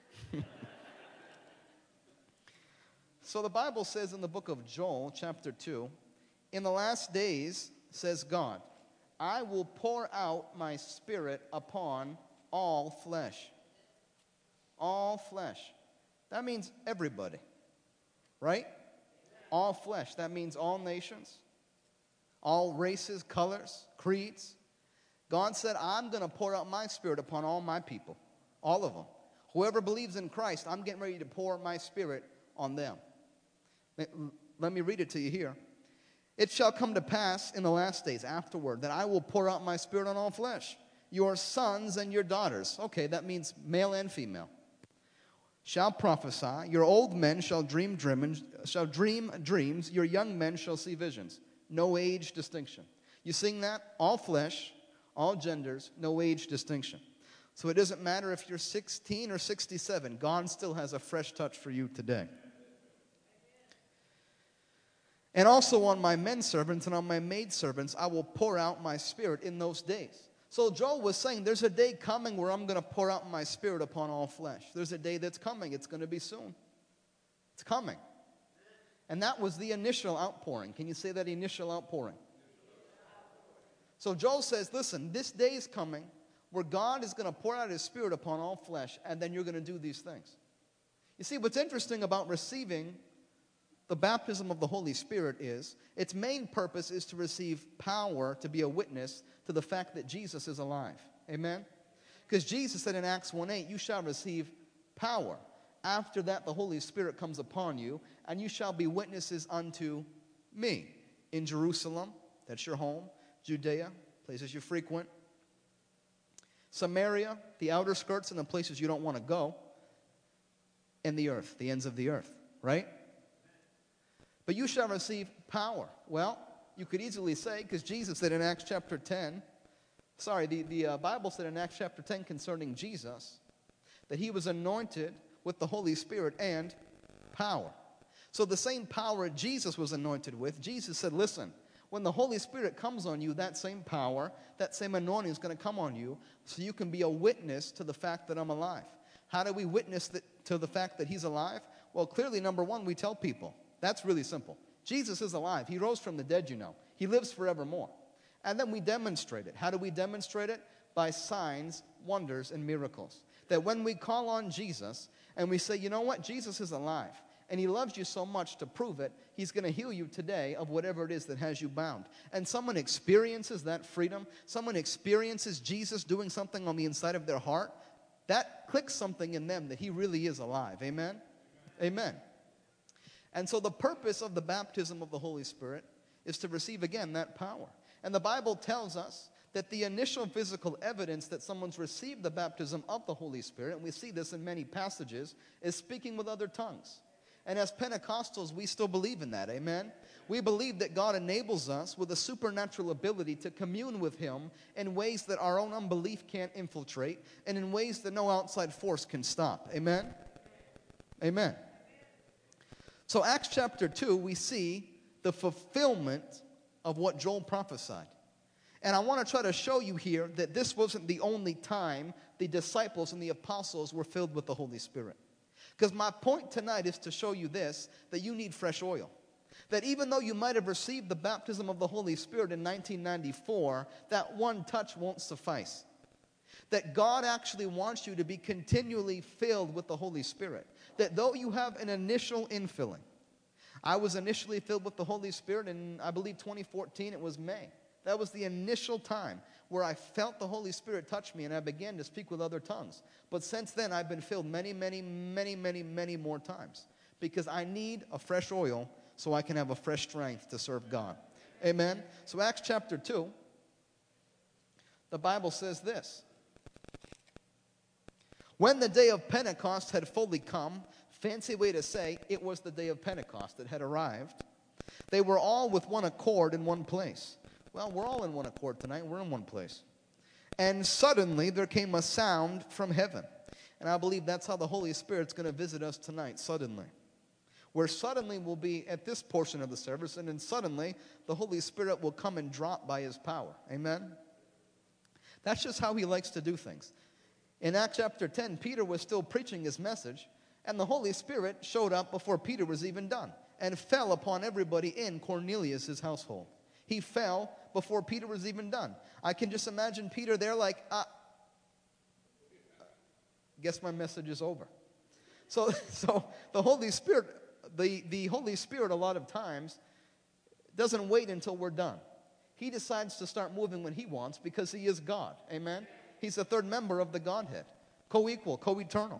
So the Bible says in the book of Joel, chapter 2, in the last days, says God, I will pour out my spirit upon all flesh. All flesh. That means everybody, right? All flesh. That means all nations, all races, colors, creeds. God said, I'm going to pour out my spirit upon all my people, all of them. Whoever believes in Christ, I'm getting ready to pour my spirit on them. Let me read it to you here. It shall come to pass in the last days afterward that I will pour out my spirit on all flesh. Your sons and your daughters, okay, that means male and female, shall prophesy. Your old men shall dream dreams. Your young men shall see visions. No age distinction. You sing that? All flesh, all genders, no age distinction. So it doesn't matter if you're 16 or 67. God still has a fresh touch for you today. And also on my men servants and on my maid servants, I will pour out my spirit in those days. So Joel was saying, there's a day coming where I'm going to pour out my spirit upon all flesh. There's a day that's coming. It's going to be soon. It's coming. And that was the initial outpouring. Can you say that initial outpouring? So Joel says, listen, this day is coming where God is going to pour out his spirit upon all flesh, and then you're going to do these things. You see, what's interesting about receiving the baptism of the Holy Spirit is, its main purpose is to receive power to be a witness to the fact that Jesus is alive. Amen? Because Jesus said in Acts 1:8, you shall receive power. After that, the Holy Spirit comes upon you, and you shall be witnesses unto me. In Jerusalem, that's your home, Judea, places you frequent, Samaria, the outer skirts and the places you don't want to go, and the earth, the ends of the earth, right? But you shall receive power. Well, you could easily say, because Jesus said in Acts chapter 10, the Bible said in Acts chapter 10 concerning Jesus, that he was anointed with the Holy Spirit and power. So the same power Jesus was anointed with, Jesus said, listen, when the Holy Spirit comes on you, that same power, that same anointing is going to come on you so you can be a witness to the fact that I'm alive. How do we witness to the fact that he's alive? Well, clearly, number one, we tell people. That's really simple. Jesus is alive. He rose from the dead, you know. He lives forevermore. And then we demonstrate it. How do we demonstrate it? By signs, wonders, and miracles. That when we call on Jesus and we say, you know what, Jesus is alive, and he loves you so much to prove it, he's going to heal you today of whatever it is that has you bound. And someone experiences that freedom, someone experiences Jesus doing something on the inside of their heart, that clicks something in them that he really is alive. Amen? Amen. And so the purpose of the baptism of the Holy Spirit is to receive again that power. And the Bible tells us that the initial physical evidence that someone's received the baptism of the Holy Spirit, and we see this in many passages, is speaking with other tongues. And as Pentecostals, we still believe in that, amen? We believe that God enables us with a supernatural ability to commune with him in ways that our own unbelief can't infiltrate, and in ways that no outside force can stop, amen? Amen. So Acts chapter 2, we see the fulfillment of what Joel prophesied. And I want to try to show you here that this wasn't the only time the disciples and the apostles were filled with the Holy Spirit. Because my point tonight is to show you this, that you need fresh oil. That even though you might have received the baptism of the Holy Spirit in 1994, that one touch won't suffice. That God actually wants you to be continually filled with the Holy Spirit. That though you have an initial infilling. I was initially filled with the Holy Spirit in, I believe, 2014. It was May. That was the initial time where I felt the Holy Spirit touch me and I began to speak with other tongues. But since then, I've been filled many more times. Because I need a fresh oil so I can have a fresh strength to serve God. Amen? So Acts chapter 2, the Bible says this. When the day of Pentecost had fully come, fancy way to say it was the day of Pentecost that had arrived, they were all with one accord in one place. Well, we're all in one accord tonight. We're in one place. And suddenly there came a sound from heaven. And I believe that's how the Holy Spirit's going to visit us tonight, suddenly. Where suddenly will be at this portion of the service, and then suddenly the Holy Spirit will come and drop by his power. Amen? That's just how he likes to do things. In Acts chapter 10, Peter was still preaching his message, and the Holy Spirit showed up before Peter was even done and fell upon everybody in Cornelius' household. He fell before Peter was even done. I can just imagine Peter there like, guess my message is over. So the Holy Spirit, the Holy Spirit a lot of times doesn't wait until we're done. He decides to start moving when he wants because he is God. Amen? He's the third member of the Godhead. Co-equal, co-eternal.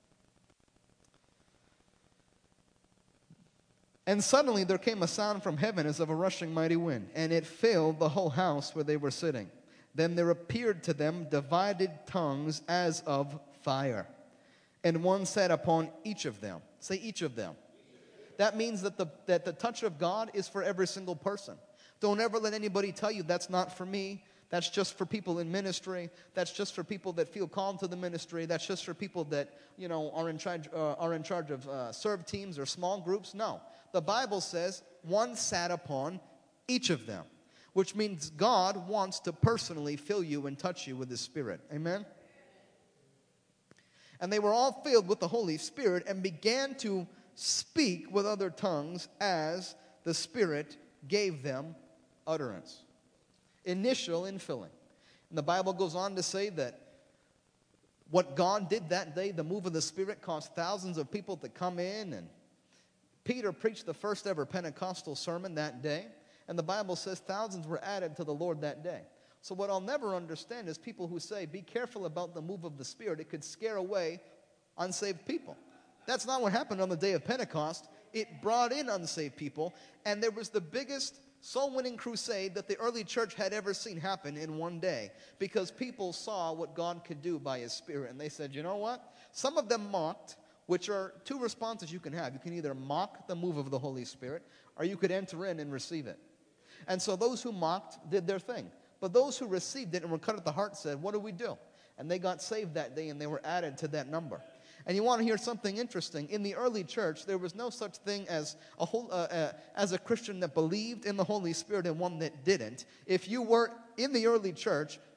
And suddenly there came a sound from heaven as of a rushing mighty wind, and it filled the whole house where they were sitting. Then there appeared to them divided tongues as of fire, and one sat upon each of them. Say each of them. That means that the touch of God is for every single person. Don't ever let anybody tell you that's not for me. That's just for people in ministry. That's just for people that feel called to the ministry. That's just for people that, are in charge of serve teams or small groups. No. The Bible says one sat upon each of them, which means God wants to personally fill you and touch you with his Spirit. Amen? And they were all filled with the Holy Spirit and began to speak with other tongues as the Spirit gave them utterance. Initial infilling. And the Bible goes on to say that what God did that day, the move of the Spirit, caused thousands of people to come in. And Peter preached the first ever Pentecostal sermon that day. And the Bible says thousands were added to the Lord that day. So what I'll never understand is people who say, be careful about the move of the Spirit. It could scare away unsaved people. That's not what happened on the day of Pentecost. It brought in unsaved people. And there was the biggest soul-winning crusade that the early church had ever seen happen in one day, because people saw what God could do by his Spirit. And they said, you know what? Some of them mocked, which are two responses you can have. You can either mock the move of the Holy Spirit, or you could enter in and receive it. And so those who mocked did their thing. But those who received it and were cut at the heart said, what do we do? And they got saved that day, and they were added to that number. And you want to hear something interesting? In the early church, there was no such thing as a Christian that believed in the Holy Spirit and one that didn't. If you were in the early church,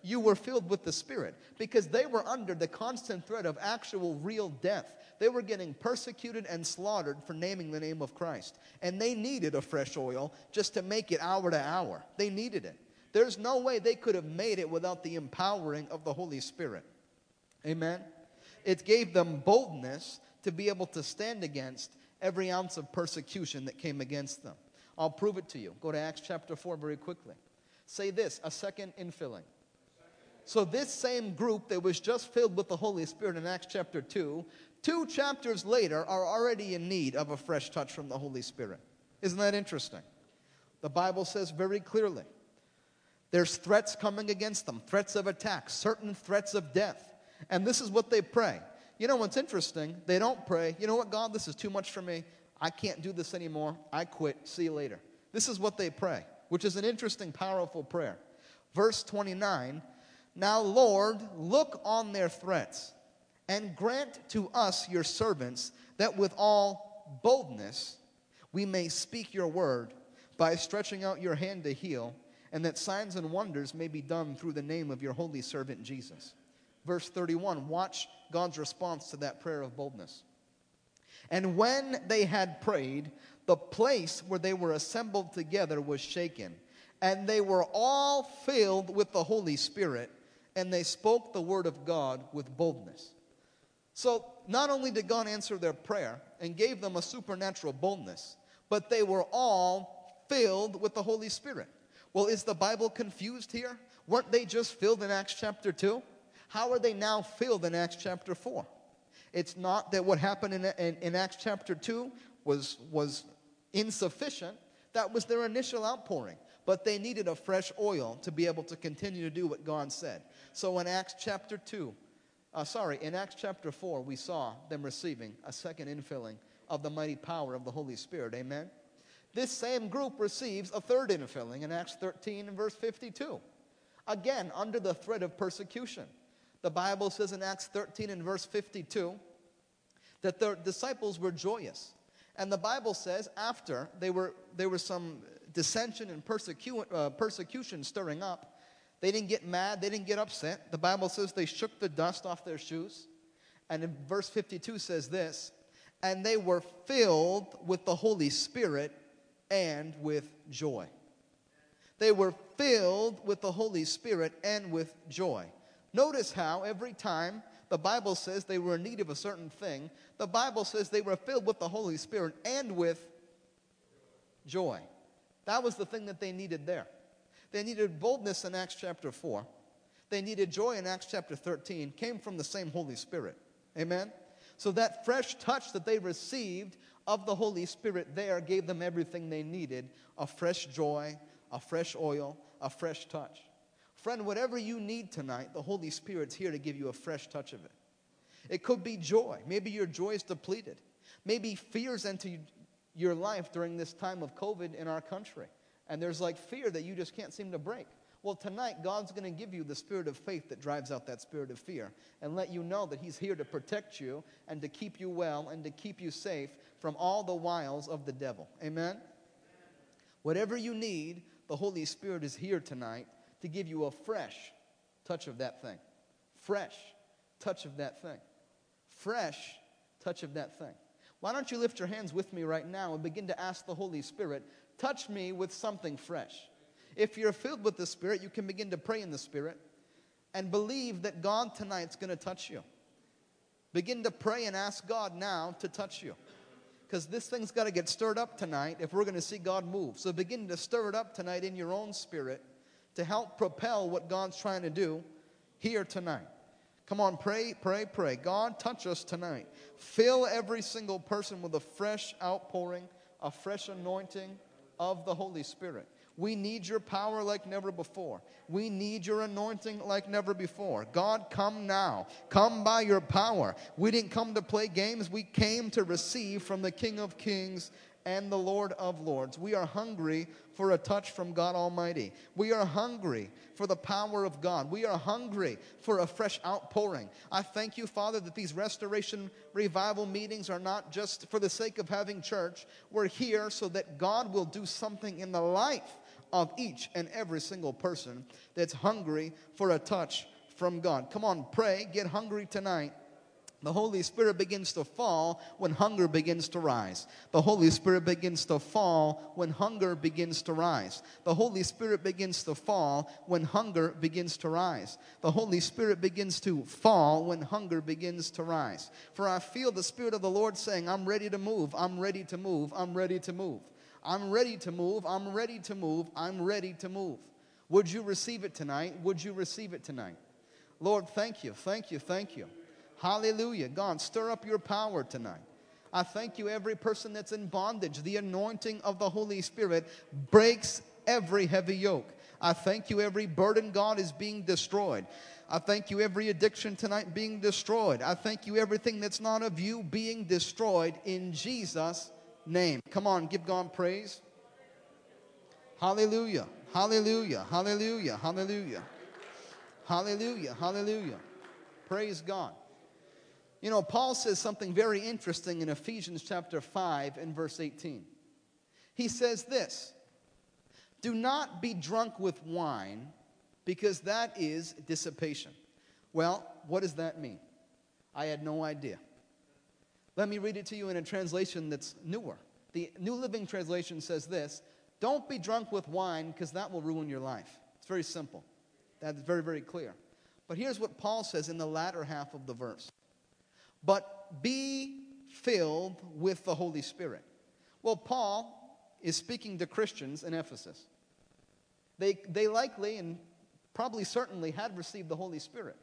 you were filled with the Spirit, because they were under the constant threat of actual real death. They were getting persecuted and slaughtered for naming the name of Christ. And they needed a fresh oil just to make it hour to hour. They needed it. There's no way they could have made it without the empowering of the Holy Spirit. Amen? It gave them boldness to be able to stand against every ounce of persecution that came against them. I'll prove it to you. Go to Acts chapter 4 very quickly. Say this, a second infilling. So this same group that was just filled with the Holy Spirit in Acts chapter 2, 2 chapters later are already in need of a fresh touch from the Holy Spirit. Isn't that interesting? The Bible says very clearly, there's threats coming against them, threats of attack, certain threats of death. And this is what they pray. You know what's interesting? They don't pray, you know what, God, this is too much for me. I can't do this anymore. I quit. See you later. This is what they pray, which is an interesting, powerful prayer. Verse 29, now, Lord, look on their threats and grant to us, your servants, that with all boldness we may speak your word by stretching out your hand to heal, and that signs and wonders may be done through the name of your holy servant Jesus. Verse 31, watch God's response to that prayer of boldness. And when they had prayed, the place where they were assembled together was shaken, and they were all filled with the Holy Spirit, and they spoke the word of God with boldness. So not only did God answer their prayer and gave them a supernatural boldness, but they were all filled with the Holy Spirit. Well, is the Bible confused here? Weren't they just filled in Acts chapter 2? How are they now filled in Acts chapter 4? It's not that what happened in Acts chapter 2 was insufficient. That was their initial outpouring. But they needed a fresh oil to be able to continue to do what God said. So in Acts chapter 4, we saw them receiving a second infilling of the mighty power of the Holy Spirit. Amen? This same group receives a third infilling in Acts 13 and verse 52. Again, under the threat of persecution. The Bible says in Acts 13 and verse 52 that the disciples were joyous. And the Bible says after there was some dissension and persecution stirring up, they didn't get mad, they didn't get upset. The Bible says they shook the dust off their shoes. And in verse 52 says this, and they were filled with the Holy Spirit and with joy. They were filled with the Holy Spirit and with joy. Notice how every time the Bible says they were in need of a certain thing, the Bible says they were filled with the Holy Spirit and with joy. That was the thing that they needed there. They needed boldness in Acts chapter 4. They needed joy in Acts chapter 13. Came from the same Holy Spirit. Amen? So that fresh touch that they received of the Holy Spirit there gave them everything they needed. A fresh joy, a fresh oil, a fresh touch. Friend, whatever you need tonight, the Holy Spirit's here to give you a fresh touch of it. It could be joy. Maybe your joy is depleted. Maybe fears enter your life during this time of COVID in our country. And there's like fear that you just can't seem to break. Well, tonight, God's going to give you the spirit of faith that drives out that spirit of fear and let you know that He's here to protect you and to keep you well and to keep you safe from all the wiles of the devil. Amen? Whatever you need, the Holy Spirit is here tonight to give you a fresh touch of that thing. Fresh touch of that thing. Fresh touch of that thing. Why don't you lift your hands with me right now and begin to ask the Holy Spirit, touch me with something fresh. If you're filled with the Spirit, you can begin to pray in the Spirit and believe that God tonight's going to touch you. Begin to pray and ask God now to touch you. Because this thing's got to get stirred up tonight if we're going to see God move. So begin to stir it up tonight in your own spirit to help propel what God's trying to do here tonight. Come on, pray, pray, pray. God, touch us tonight. Fill every single person with a fresh outpouring, a fresh anointing of the Holy Spirit. We need your power like never before. We need your anointing like never before. God, come now. Come by your power. We didn't come to play games. We came to receive from the King of Kings and the Lord of Lords. We are hungry for a touch from God Almighty. We are hungry for the power of God. We are hungry for a fresh outpouring. I thank you, Father, that these restoration revival meetings are not just for the sake of having church. We're here so that God will do something in the life of each and every single person that's hungry for a touch from God. Come on, pray, get hungry tonight. The Holy Spirit begins to fall when hunger begins to rise. The Holy Spirit begins to fall when hunger begins to rise. The Holy Spirit begins to fall when hunger begins to rise. The Holy Spirit begins to fall when hunger begins to rise. For I feel the Spirit of the Lord saying, I'm ready to move, I'm ready to move, I'm ready to move. I'm ready to move, I'm ready to move, I'm ready to move. Would you receive it tonight? Would you receive it tonight? Lord, thank you, thank you, thank you. Hallelujah. God, stir up your power tonight. I thank you, every person that's in bondage. The anointing of the Holy Spirit breaks every heavy yoke. I thank you, every burden, God, is being destroyed. I thank you, every addiction tonight being destroyed. I thank you, everything that's not of you being destroyed in Jesus' name. Come on, give God praise. Hallelujah. Hallelujah. Hallelujah. Hallelujah. Hallelujah. Hallelujah. Praise God. You know, Paul says something very interesting in Ephesians chapter 5 and verse 18. He says this, do not be drunk with wine, because that is dissipation. Well, what does that mean? I had no idea. Let me read it to you in a translation that's newer. The New Living Translation says this, don't be drunk with wine, because that will ruin your life. It's very simple. That's very, very clear. But here's what Paul says in the latter half of the verse. But be filled with the Holy Spirit. Well, Paul is speaking to Christians in Ephesus. They likely and probably certainly had received the Holy Spirit.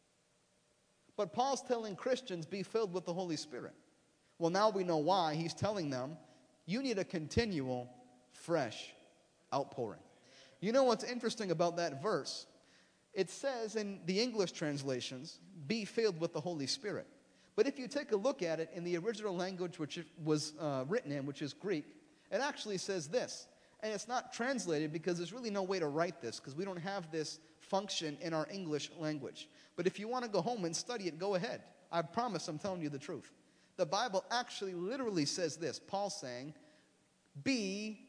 But Paul's telling Christians, be filled with the Holy Spirit. Well, now we know why. He's telling them, you need a continual, fresh outpouring. You know what's interesting about that verse? It says in the English translations, be filled with the Holy Spirit. But if you take a look at it in the original language which it was written in, which is Greek, it actually says this. And it's not translated because there's really no way to write this, because we don't have this function in our English language. But if you want to go home and study it, go ahead. I promise I'm telling you the truth. The Bible actually literally says this. Paul's saying, being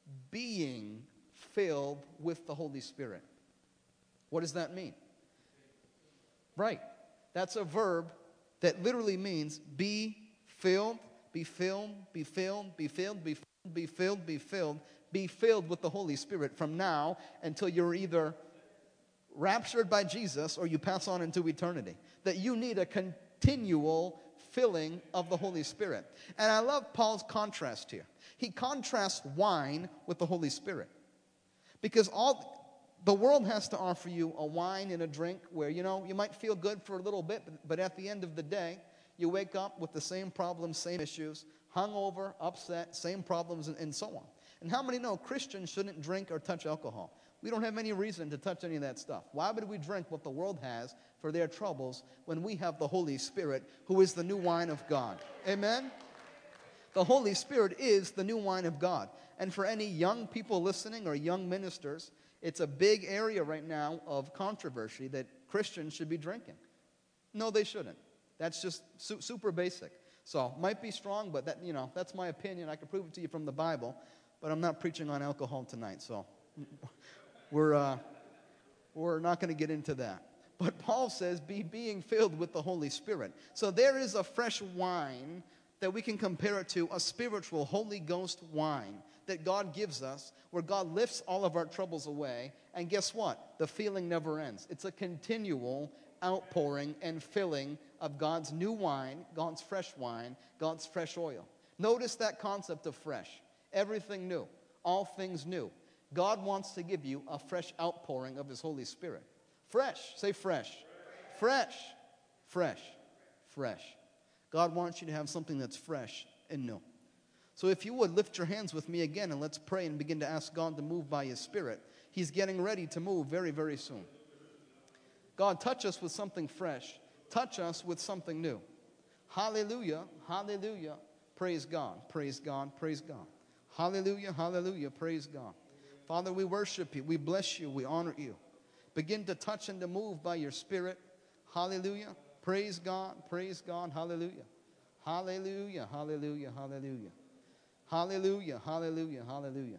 filled with the Holy Spirit. What does that mean? Right. That's a verb that literally means be filled, be filled, be filled, be filled, be filled, be filled, be filled, be filled with the Holy Spirit from now until you're either raptured by Jesus or you pass on into eternity. That you need a continual filling of the Holy Spirit. And I love Paul's contrast here. He contrasts wine with the Holy Spirit. Because the world has to offer you a wine and a drink where, you know, you might feel good for a little bit, but at the end of the day, you wake up with the same problems, same issues, hungover, upset, same problems, and so on. And how many know Christians shouldn't drink or touch alcohol? We don't have any reason to touch any of that stuff. Why would we drink what the world has for their troubles when we have the Holy Spirit, who is the new wine of God? Amen? The Holy Spirit is the new wine of God. And for any young people listening or young ministers, it's a big area right now of controversy that Christians should be drinking. No, they shouldn't. That's just super basic. So, might be strong, but that's my opinion. I can prove it to you from the Bible, but I'm not preaching on alcohol tonight, so we're not going to get into that. But Paul says, being filled with the Holy Spirit. So there is a fresh wine that we can compare it to, a spiritual Holy Ghost wine that God gives us, where God lifts all of our troubles away, and guess what? The feeling never ends. It's a continual outpouring and filling of God's new wine, God's fresh wine, God's fresh oil. Notice that concept of fresh. Everything new, all things new. God wants to give you a fresh outpouring of His Holy Spirit. Fresh, say fresh. Fresh, fresh, fresh. God wants you to have something that's fresh and new. So if you would, lift your hands with me again and let's pray and begin to ask God to move by His Spirit. He's getting ready to move very, very soon. God, touch us with something fresh. Touch us with something new. Hallelujah, hallelujah. Praise God, praise God, praise God. Hallelujah, hallelujah, praise God. Father, we worship You, we bless You, we honor You. Begin to touch and to move by Your Spirit. Hallelujah, praise God, hallelujah. Hallelujah, hallelujah, hallelujah. Hallelujah, hallelujah, hallelujah.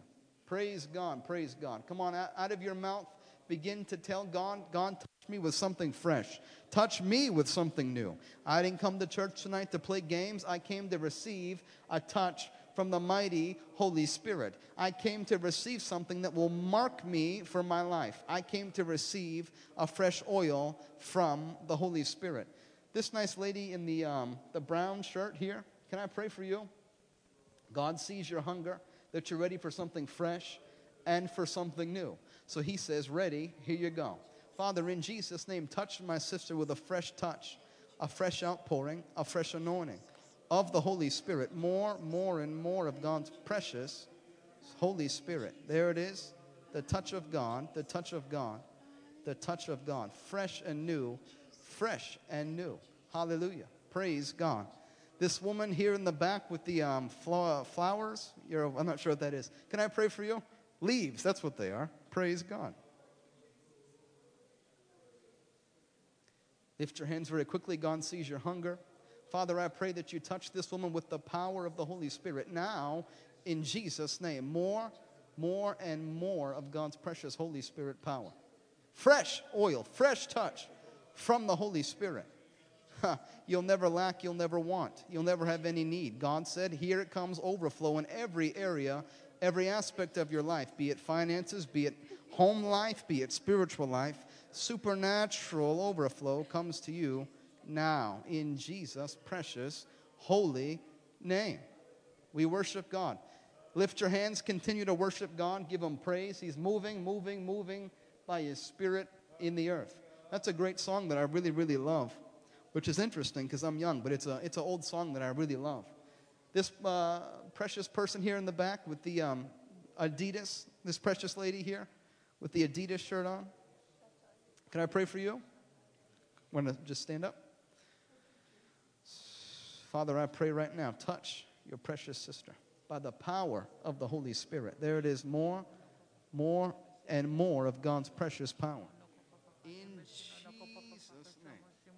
Praise God. Praise God. Come on, out of your mouth, begin to tell God, God, touch me with something fresh. Touch me with something new. I didn't come to church tonight to play games. I came to receive a touch from the mighty Holy Spirit. I came to receive something that will mark me for my life. I came to receive a fresh oil from the Holy Spirit. This nice lady in the brown shirt here, can I pray for you? God sees your hunger, that you're ready for something fresh and for something new. So he says, ready, here you go. Father, in Jesus' name, touch my sister with a fresh touch, a fresh outpouring, a fresh anointing of the Holy Spirit. More and more of God's precious Holy Spirit. There it is, the touch of God, the touch of God, the touch of God. Fresh and new, fresh and new. Hallelujah. Praise God. This woman here in the back with the flowers, I'm not sure what that is. Can I pray for you? Leaves, that's what they are. Praise God. Lift your hands very quickly. God sees your hunger. Father, I pray that you touch this woman with the power of the Holy Spirit. Now, in Jesus' name, more and more of God's precious Holy Spirit power. Fresh oil, fresh touch from the Holy Spirit. You'll never lack, you'll never want, you'll never have any need. God said, here it comes overflow in every area, every aspect of your life, be it finances, be it home life, be it spiritual life. Supernatural overflow comes to you now in Jesus' precious holy name. We worship God. Lift your hands, continue to worship God, give him praise. He's moving by his Spirit in the earth. That's a great song that I really love. Which is interesting because I'm young, but it's an old song that I really love. This precious person here in the back with the Adidas, this precious lady here with the Adidas shirt on. Can I pray for you? Want to just stand up? Father, I pray right now, touch your precious sister by the power of the Holy Spirit. There it is, more and more of God's precious power. In Jesus' name.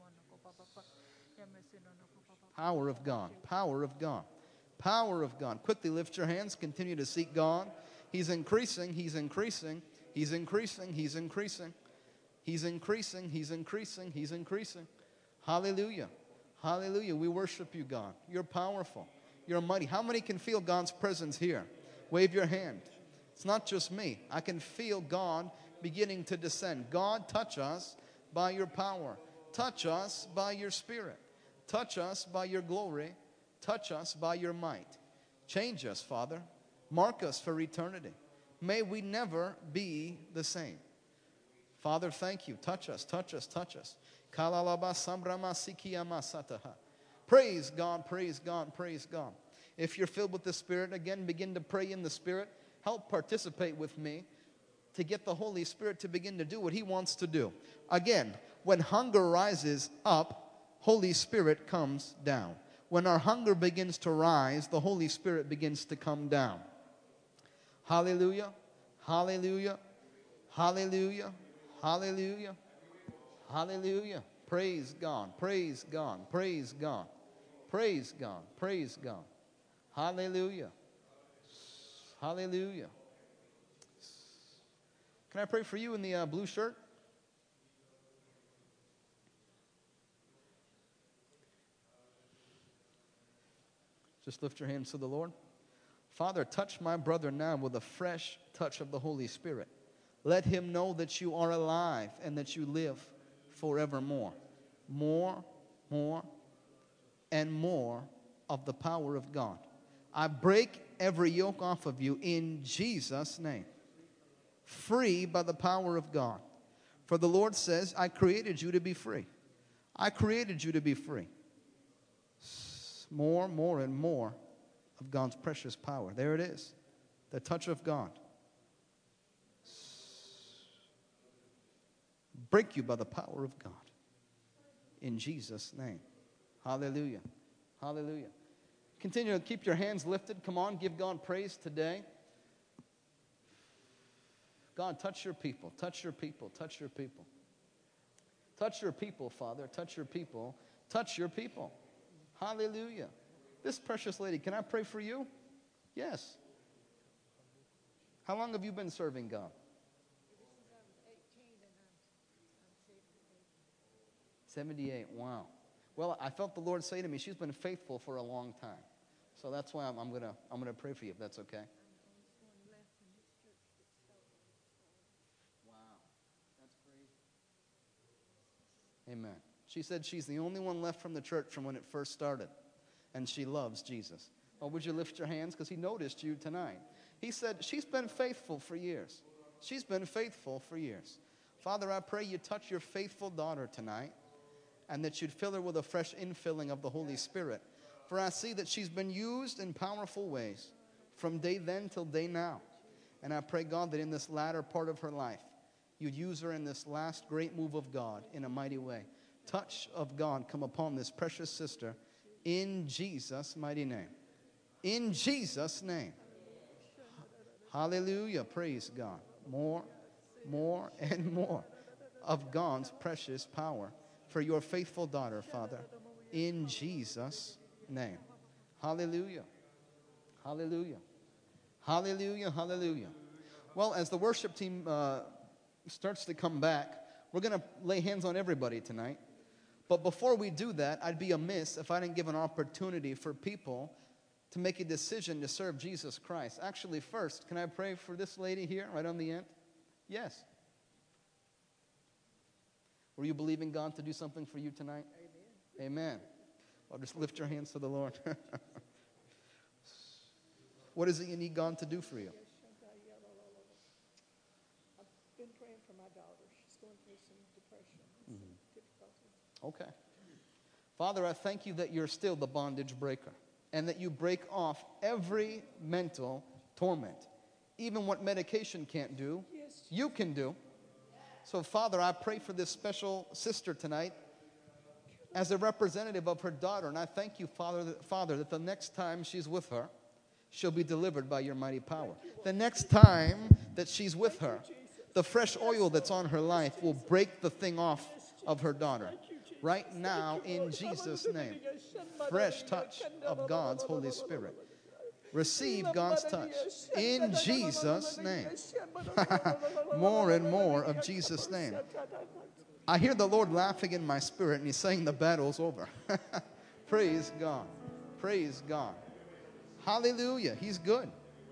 Power of God, power of God, power of God. Quickly lift your hands, continue to seek God. He's increasing, he's increasing, he's increasing, he's increasing, he's increasing, he's increasing, he's increasing. Hallelujah, hallelujah. We worship you, God. You're powerful, you're mighty. How many can feel God's presence here? Wave your hand. It's not just me. I can feel God beginning to descend. God, touch us by your power. Touch us by your Spirit. Touch us by your glory. Touch us by your might. Change us, Father. Mark us for eternity. May we never be the same. Father, thank you. Touch us, touch us, touch us. Praise God, praise God, praise God. If you're filled with the Spirit, again, begin to pray in the Spirit. Help participate with me to get the Holy Spirit to begin to do what he wants to do. Again, when hunger rises up, Holy Spirit comes down. When our hunger begins to rise, the Holy Spirit begins to come down. Hallelujah, hallelujah, hallelujah, hallelujah, hallelujah. Praise God, praise God, praise God, praise God, praise God. Hallelujah, hallelujah. Can I pray for you in the blue shirt? Just lift your hands to the Lord. Father, touch my brother now with a fresh touch of the Holy Spirit. Let him know that you are alive and that you live forevermore. More, and more of the power of God. I break every yoke off of you in Jesus' name. Free by the power of God. For the Lord says, I created you to be free. I created you to be free. More and more of God's precious power. There it is. The touch of God. Break you by the power of God. In Jesus' name. Hallelujah. Hallelujah. Continue to keep your hands lifted. Come on, give God praise today. God, touch your people. Touch your people. Touch your people. Touch your people, Father. Touch your people. Touch your people. Hallelujah. This precious lady, can I pray for you? Yes. How long have you been serving God? 78. Wow. Well, I felt the Lord say to me, she's been faithful for a long time. So that's why I'm gonna pray for you, if that's okay. Wow. That's crazy. Amen. She said she's the only one left from the church from when it first started. And she loves Jesus. Oh, would you lift your hands? Because he noticed you tonight. He said she's been faithful for years. She's been faithful for years. Father, I pray you touch your faithful daughter tonight, and that you'd fill her with a fresh infilling of the Holy Spirit. For I see that she's been used in powerful ways from day then till day now. And I pray, God, that in this latter part of her life, you'd use her in this last great move of God in a mighty way. Touch of God come upon this precious sister in Jesus' mighty name. In Jesus' name. Hallelujah. Praise God. More and more of God's precious power for your faithful daughter, Father, in Jesus' name. Hallelujah. Hallelujah. Hallelujah. Hallelujah. Well, as the worship team starts to come back, we're going to lay hands on everybody tonight. But before we do that, I'd be amiss if I didn't give an opportunity for people to make a decision to serve Jesus Christ. Actually, first, can I pray for this lady here, right on the end? Yes. Were you believing God to do something for you tonight? Amen. Amen. Well, just lift your hands to the Lord. What is it you need God to do for you? I've been praying for my daughter. She's going through some depression, some difficulties. Okay. Father, I thank you that you're still the bondage breaker, and that you break off every mental torment. Even what medication can't do, Yes. you can do. So, Father, I pray for this special sister tonight as a representative of her daughter. And I thank you, Father, that the next time she's with her, she'll be delivered by your mighty power. The next time that she's with her, the fresh oil that's on her life will break the thing off of her daughter. Right now, in Jesus' name, fresh touch of God's Holy Spirit. Receive God's touch in Jesus' name. More and more of Jesus' name. I hear the Lord laughing in my spirit, and he's saying the battle's over. Praise God. Praise God. Hallelujah. He's good.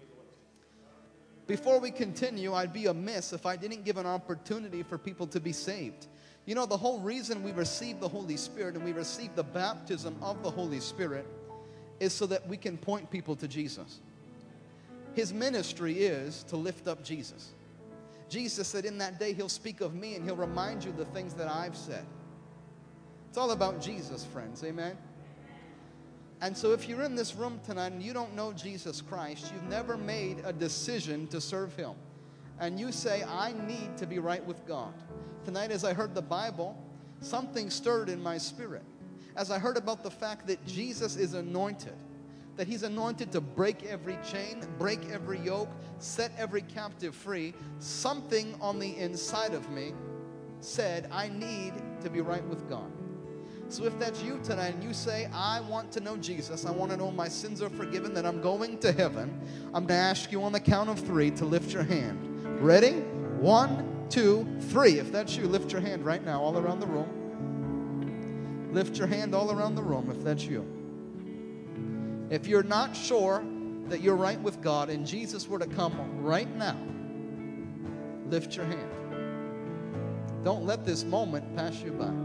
Before we continue, I'd be amiss if I didn't give an opportunity for people to be saved. You know, the whole reason we receive the Holy Spirit and we receive the baptism of the Holy Spirit is so that we can point people to Jesus. His ministry is to lift up Jesus. Jesus said in that day he'll speak of me and he'll remind you the things that I've said. It's all about Jesus, friends. Amen? And so if you're in this room tonight and you don't know Jesus Christ, you've never made a decision to serve him, and you say, I need to be right with God. Tonight, as I heard the Bible, something stirred in my spirit. As I heard about the fact that Jesus is anointed, that he's anointed to break every chain, break every yoke, set every captive free, something on the inside of me said, I need to be right with God. So if that's you tonight and you say, I want to know Jesus, I want to know my sins are forgiven, that I'm going to heaven, I'm going to ask you on the count of 3 to lift your hand. Ready? 1, 2, 3. If that's you, lift your hand right now all around the room. Lift your hand all around the room if that's you. If you're not sure that you're right with God and Jesus were to come right now, lift your hand. Don't let this moment pass you by.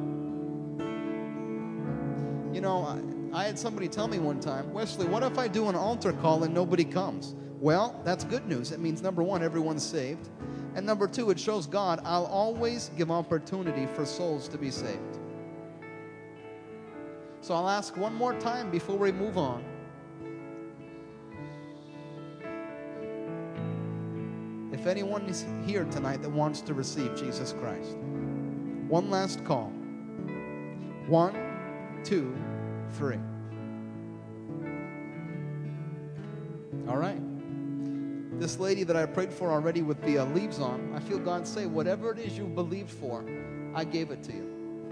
You know, I had somebody tell me one time, Wesley, what if I do an altar call and nobody comes? Well, that's good news. It means, number 1, everyone's saved. And number 2, it shows God, I'll always give opportunity for souls to be saved. So I'll ask one more time before we move on. If anyone is here tonight that wants to receive Jesus Christ, one last call. 1, 2, 3. All right. This lady that I prayed for already with the leaves on, I feel God say, whatever it is you believed for, I gave it to you.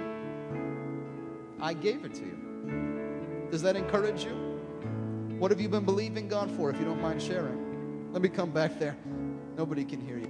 I gave it to you. Does that encourage you? What have you been believing God for, if you don't mind sharing? Let me come back there. Nobody can hear you.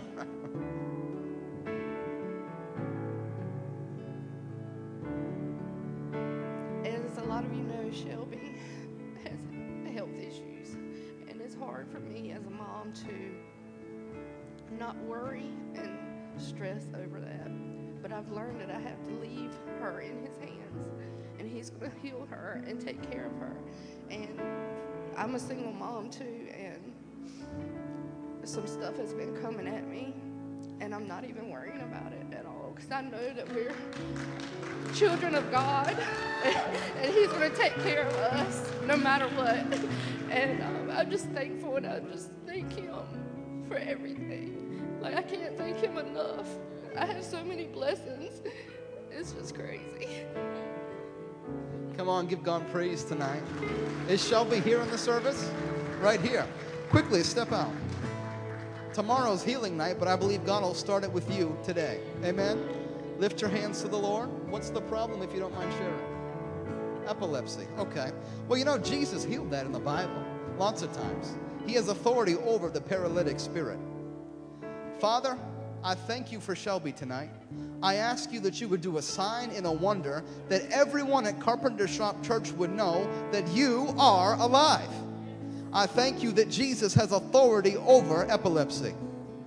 As a lot of you know, Shelby has health issues, and it's hard for me as a mom to not worry and stress over that. But I've learned that I have to leave her in his hands, and he's going to heal her and take care of her. And I'm a single mom too, and some stuff has been coming at me, and I'm not even worrying about it at all, because I know that we're children of God, and he's going to take care of us no matter what. And I'm just thankful, and I just thank him for everything. Like, I can't thank him enough. I have so many blessings. It's just crazy. Come on, give God praise tonight. Is Shelby here in the service? Right here. Quickly, step out. Tomorrow's healing night, but I believe God will start it with you today. Amen? Lift your hands to the Lord. What's the problem, if you don't mind sharing? Epilepsy. Okay. Well, you know, Jesus healed that in the Bible lots of times. He has authority over the paralytic spirit. Father, I thank you for Shelby tonight. I ask you that you would do a sign and a wonder, that everyone at Carpenter Shop Church would know that you are alive. I thank you that Jesus has authority over epilepsy.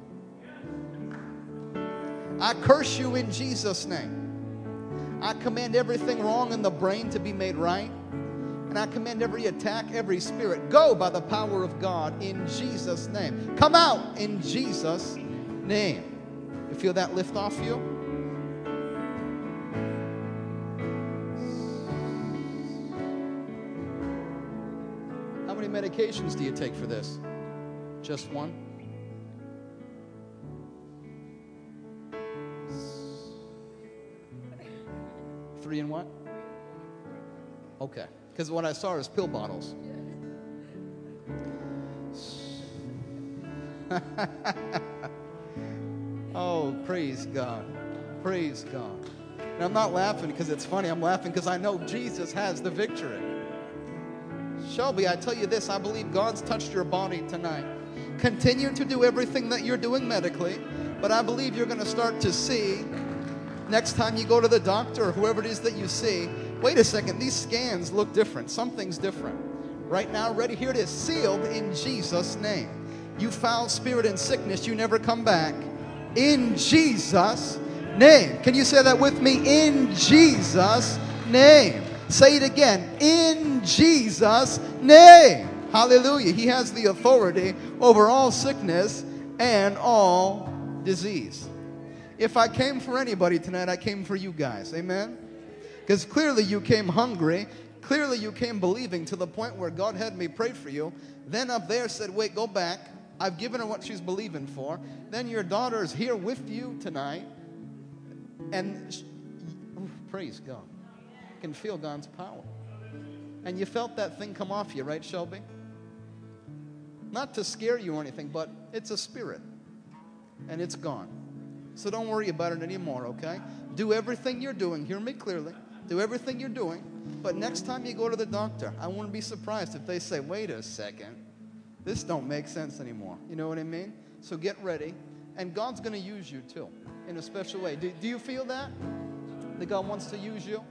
I curse you in Jesus' name. I command everything wrong in the brain to be made right. And I command every attack, every spirit, go by the power of God in Jesus' name. Come out in Jesus' name. You feel that lift off you? How many medications do you take for this? Just one? Three and what? Okay. Because what I saw is pill bottles. Oh, praise God. Praise God. And I'm not laughing because it's funny. I'm laughing because I know Jesus has the victory. Shelby, I tell you this, I believe God's touched your body tonight. Continue to do everything that you're doing medically, but I believe you're going to start to see, next time you go to the doctor or whoever it is that you see, wait a second, these scans look different. Something's different. Right now, ready? Here it is, sealed in Jesus' name. You foul spirit and sickness, you never come back. In Jesus' name. Can you say that with me? In Jesus' name. Say it again. In Jesus' name. Hallelujah. He has the authority over all sickness and all disease. If I came for anybody tonight, I came for you guys. Amen? Because clearly you came hungry. Clearly you came believing to the point where God had me pray for you. Then up there said, wait, go back. I've given her what she's believing for. Then your daughter is here with you tonight. And praise God. You can feel God's power. And you felt that thing come off you, right, Shelby? Not to scare you or anything, but it's a spirit. And it's gone. So don't worry about it anymore, okay? Do everything you're doing. Hear me clearly. Do everything you're doing. But next time you go to the doctor, I wouldn't be surprised if they say, wait a second. This don't make sense anymore. You know what I mean? So get ready. And God's going to use you too in a special way. Do you feel that? That God wants to use you?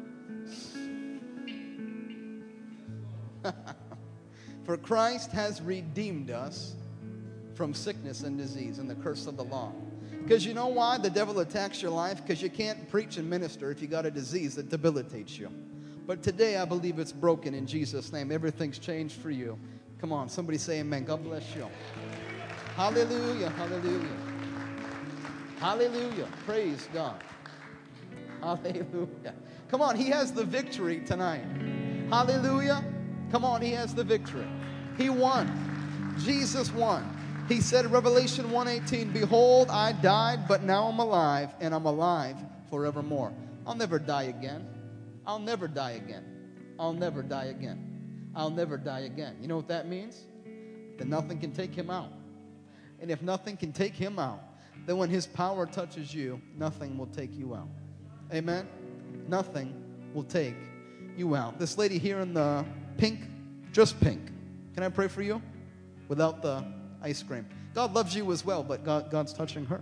For Christ has redeemed us from sickness and disease and the curse of the law. Because you know why the devil attacks your life? Because you can't preach and minister if you got a disease that debilitates you. But today I believe it's broken in Jesus' name. Everything's changed for you. Come on, somebody say amen. God bless you. Hallelujah, hallelujah. Hallelujah. Praise God. Hallelujah. Come on, he has the victory tonight. Hallelujah. Come on, he has the victory. He won. Jesus won. He said in Revelation 1:18, behold, I died, but now I'm alive, and I'm alive forevermore. I'll never die again. I'll never die again. I'll never die again. I'll never die again. You know what that means? That nothing can take him out. And if nothing can take him out, then when his power touches you, nothing will take you out. Amen? Nothing will take you out. This lady here in the pink, just pink. Can I pray for you? Without the ice cream. God loves you as well, but God's touching her.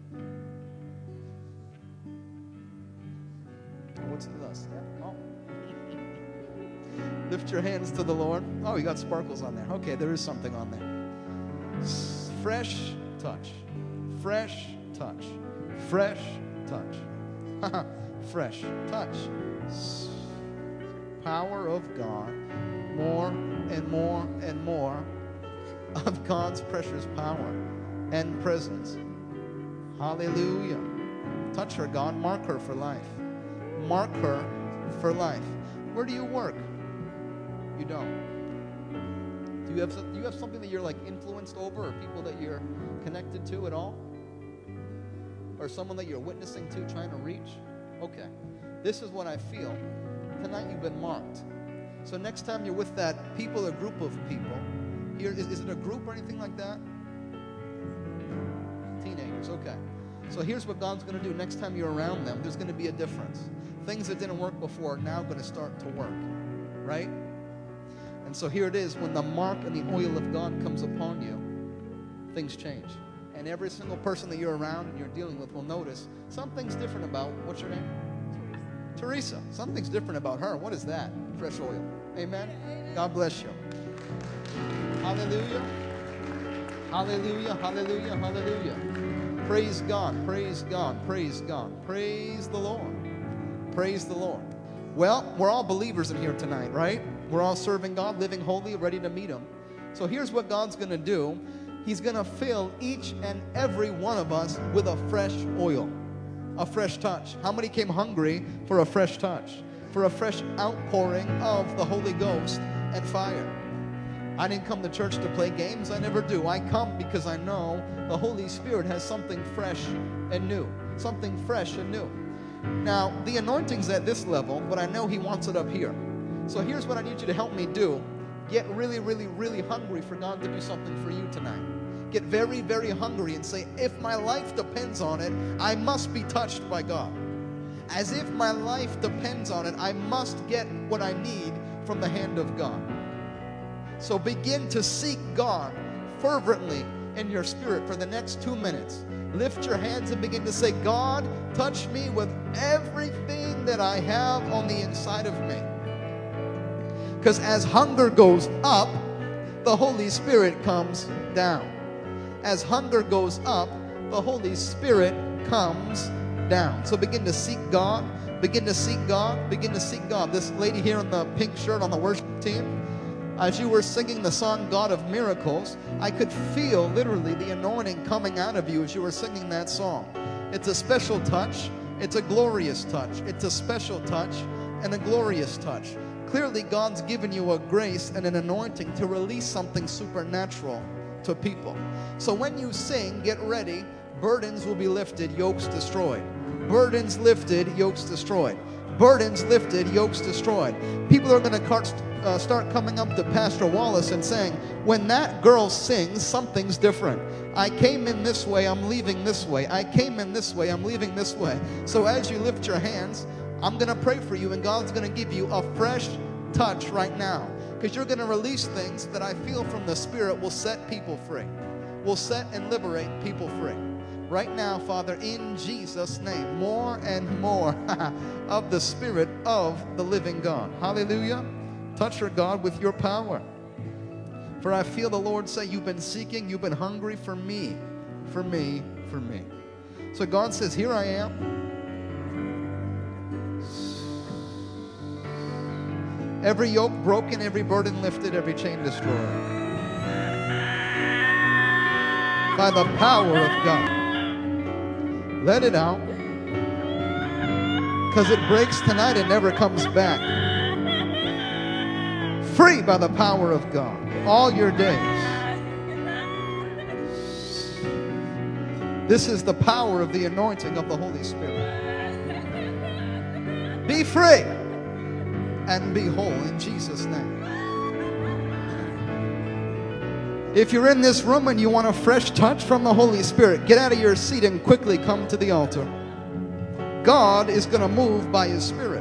What's this? Oh. Lift your hands to the Lord. Oh, you got sparkles on there. Okay, there is something on there. Fresh touch. Fresh touch. Fresh touch. Fresh touch. Power of God. More and more and more of God's precious power and presence. Hallelujah. Touch her, God. Mark her for life. Mark her for life. Where do you work? You don't. Do you have something that you're like influenced over, or people that you're connected to at all? Or someone that you're witnessing to, trying to reach? Okay. This is what I feel. Tonight you've been marked. So next time you're with that people or group of people, here is it a group or anything like that? Teenagers, okay. So here's what God's going to do. Next time you're around them, there's going to be a difference. Things that didn't work before are now going to start to work, right? And so here it is. When the mark and the oil of God comes upon you, things change. And every single person that you're around and you're dealing with will notice something's different about, what's your name? Teresa. Something's different about her. What is that? Fresh oil. Amen? God bless you. Hallelujah. Hallelujah. Hallelujah. Hallelujah. Praise God. Praise God. Praise God. Praise the Lord. Praise the Lord. Well, we're all believers in here tonight, right? We're all serving God, living holy, ready to meet Him. So here's what God's going to do. He's going to fill each and every one of us with a fresh oil, a fresh touch. How many came hungry for a fresh touch, for a fresh outpouring of the Holy Ghost and fire? I didn't come to church to play games. I never do. I come because I know the Holy Spirit has something fresh and new, something fresh and new. Now, the anointing's at this level, but I know He wants it up here. So here's what I need you to help me do. Get really, really, really hungry for God to do something for you tonight. Get very, very hungry and say, if my life depends on it, I must be touched by God. As if my life depends on it, I must get what I need from the hand of God. So begin to seek God fervently in your spirit for the next 2 minutes. Lift your hands and begin to say, God, touch me with everything that I have on the inside of me. Because as hunger goes up, the Holy Spirit comes down. As hunger goes up, the Holy Spirit comes down. So begin to seek God. Begin to seek God. Begin to seek God. This lady here in the pink shirt on the worship team, as you were singing the song, God of Miracles, I could feel literally the anointing coming out of you as you were singing that song. It's a special touch. It's a glorious touch. It's a special touch and a glorious touch. Clearly, God's given you a grace and an anointing to release something supernatural to people. So when you sing, get ready. Burdens will be lifted, yokes destroyed. Burdens lifted, yokes destroyed. Burdens lifted, yokes destroyed. People are going to start coming up to Pastor Wallace and saying, when that girl sings, something's different. I came in this way, I'm leaving this way. I came in this way, I'm leaving this way. So as you lift your hands, I'm going to pray for you, and God's going to give you a fresh touch right now. Because you're going to release things that I feel from the Spirit will set people free. Will set and liberate people free. Right now, Father, in Jesus' name, more and more of the Spirit of the living God. Hallelujah. Touch her, God, with your power. For I feel the Lord say, you've been seeking, you've been hungry for me, for me, for me. So God says, here I am. Every yoke broken, every burden lifted, every chain destroyed. By the power of God. Let it out. Because it breaks tonight and never comes back. Free by the power of God. All your days. This is the power of the anointing of the Holy Spirit. Be free and be whole in Jesus' name. If you're in this room and you want a fresh touch from the Holy Spirit, get out of your seat and quickly come to the altar. God is going to move by His Spirit.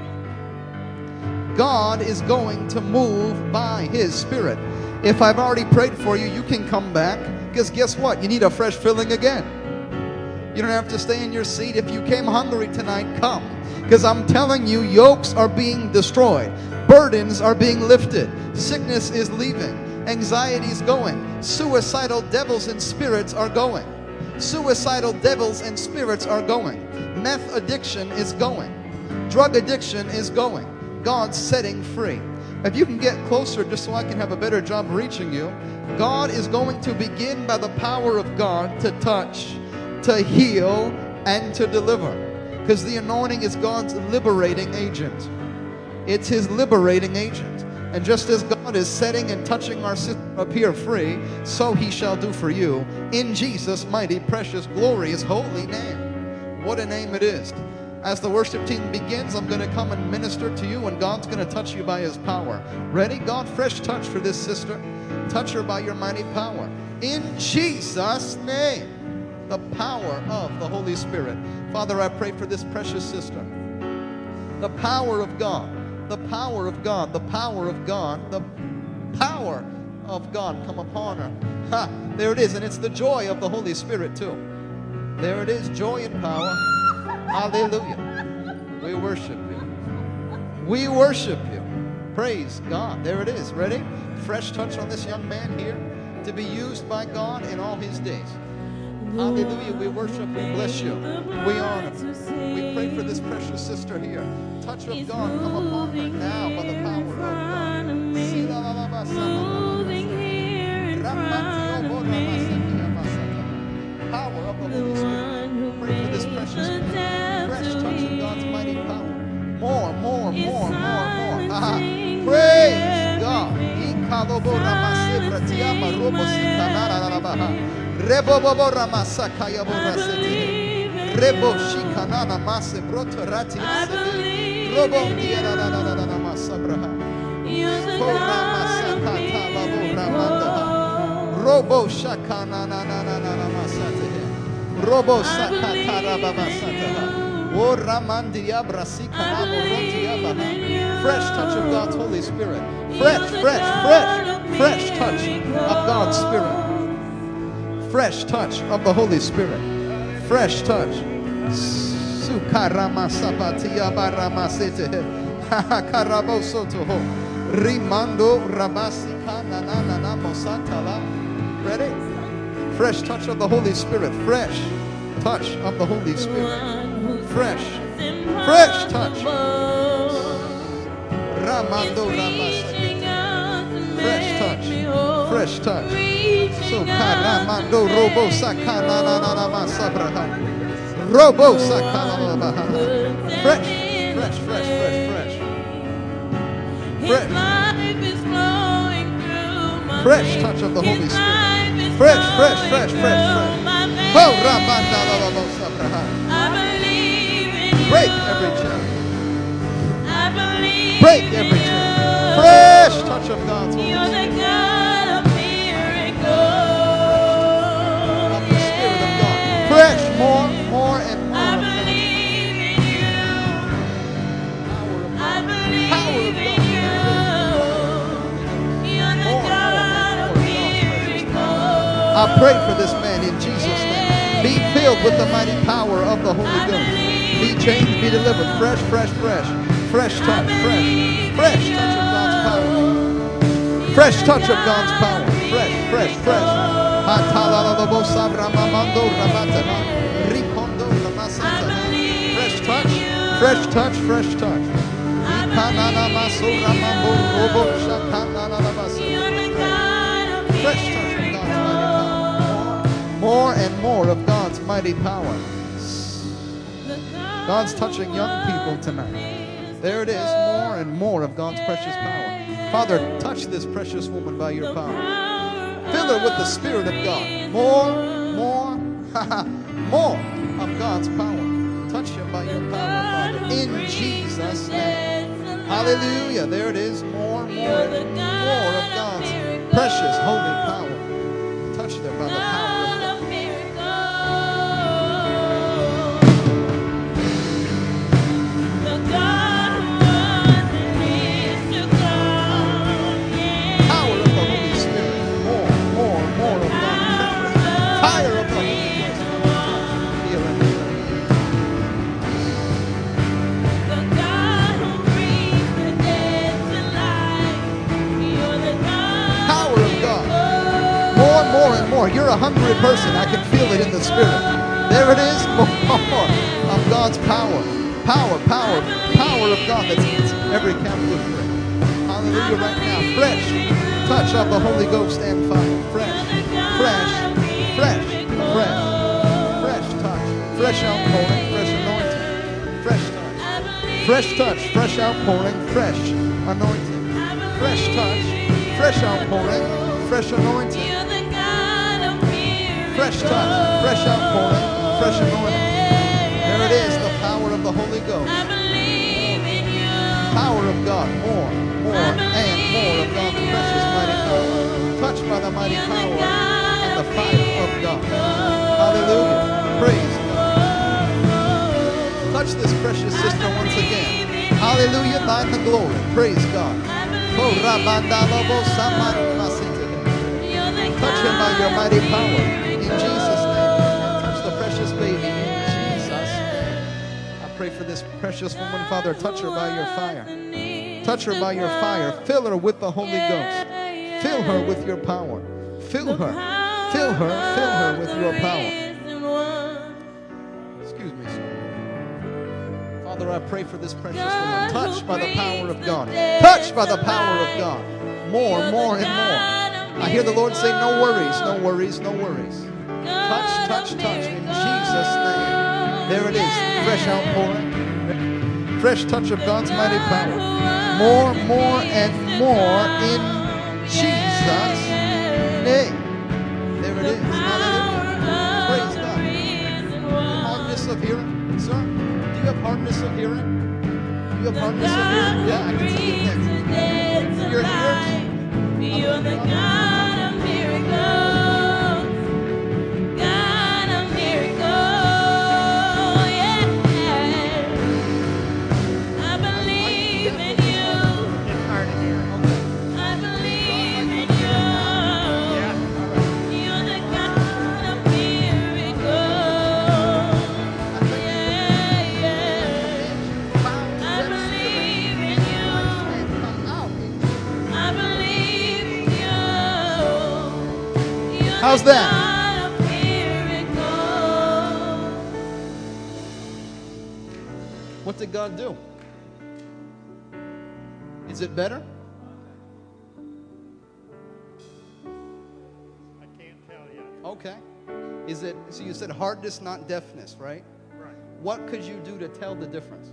God is going to move by His Spirit. If I've already prayed for you, you can come back. Because guess what? You need a fresh filling again. You don't have to stay in your seat. If you came hungry tonight, come. Because I'm telling you, yokes are being destroyed. Burdens are being lifted. Sickness is leaving. Anxiety is going. Suicidal devils and spirits are going. Suicidal devils and spirits are going. Meth addiction is going. Drug addiction is going. God's setting free. If you can get closer just so I can have a better job reaching you, God is going to begin by the power of God to touch, to heal, and to deliver. Because the anointing is God's liberating agent. It's His liberating agent. And just as God is setting and touching our sister up here free, so He shall do for you. In Jesus' mighty, precious, glorious, holy name. What a name it is. As the worship team begins, I'm going to come and minister to you, and God's going to touch you by His power. Ready? God, fresh touch for this sister. Touch her by your mighty power. In Jesus' name. The power of the Holy Spirit. Father, I pray for this precious sister. The power of God. The power of God. The power of God. The power of God come upon her. Ha! There it is. And it's the joy of the Holy Spirit too. There it is. Joy and power. Hallelujah. We worship you. We worship you. Praise God. There it is. Ready? Fresh touch on this young man here to be used by God in all his days. Hallelujah. We worship. We bless you. We honor. We pray for this precious sister here. Touch of God come upon her now by the power of God. Power of the Holy Spirit. Pray for this precious fresh touch of God's mighty power. More. Praise God. Rebo ramasakaya borasete. Rebo shikanana mase brotorati asete. Robo diara na masabraha. Koramasakata babo ramanda. Robo shakana na masate. Robo sakata rababasata. O ramandia brasikana morontia baha. Fresh touch of God's Holy Spirit. Fresh touch of God's Spirit. Fresh touch of the Holy Spirit. Fresh touch. Sukarama sapatia baramasete. Karabosoto. Rimando rabasi kanana mosatala. Ready? Fresh touch of the Holy Spirit. Fresh touch of the Holy Spirit. Fresh touch. Ramando rabasakete. Fresh touch. So karamando robo sakana na masabraha. Robo sakana baha. Fresh. Fresh touch of the Holy Spirit. Fresh. Oh, ramanda robo sabraha. Break every chain. Break every chain. Fresh touch of God's Holy Spirit. Fresh, more and more. I believe in you. I believe in you. You're the God of miracles. I pray for this man in Jesus' name. Be filled with the mighty power of the Holy Ghost. Be changed, be delivered. Fresh touch. Fresh touch of God's power. Fresh touch of God's power. Fresh. Fresh touch. Fresh touch of God's mighty power. More and more of God's mighty power. God's touching young people tonight. There it is, more and more of God's precious power. Father, touch this precious woman by your power. Fill her with the Spirit of God. More of God's power. Touch her by your power, Father. In Jesus' name. Hallelujah. There it is. More of God's precious holy power. Touch her by the power of God. Power of the Holy Spirit. More of God's precious more. You're a hungry person. I can feel it in the spirit. There it is. More of God's power. Power of God that sets every captive free. Hallelujah right now. Fresh touch of the Holy Ghost and fire. Fresh touch. Fresh outpouring, fresh anointing. Fresh touch, fresh outpouring, fresh anointing. Fresh touch, fresh outpouring, fresh anointing. Fresh touch, fresh outpouring, fresh anointing. There it is, the power of the Holy Ghost. Power of God, more and more of God's precious mighty power. Touched by the mighty power and the fire of God. Hallelujah. Praise God. Touch this precious sister once again. Hallelujah. Thine the glory. Praise God. Touch him by your mighty power. In Jesus' name. Touch the precious baby. In Jesus' name. I pray for this precious woman, Father. Touch her by your fire. Touch her by your fire. Fill her with the Holy Ghost. Fill her with your power. Fill her with your power. Excuse me, sir. Father, I pray for this precious woman. Touched by the power of God. Touched by the power of God. More and more. I hear the Lord say, no worries. Touch. In Jesus' name. There it is. Fresh outpouring. Fresh touch of God's mighty power. More and more in Jesus' name. There it is. Hallelujah. Praise God. Hardness of hearing, sir? Do you have hardness of hearing? Yeah, I can see it next. Your ears? You're the God of miracles. How's that? What did God do? Is it better? I can't tell you. Okay. Is it, so you said hardness, not deafness, right? Right. What could you do to tell the difference?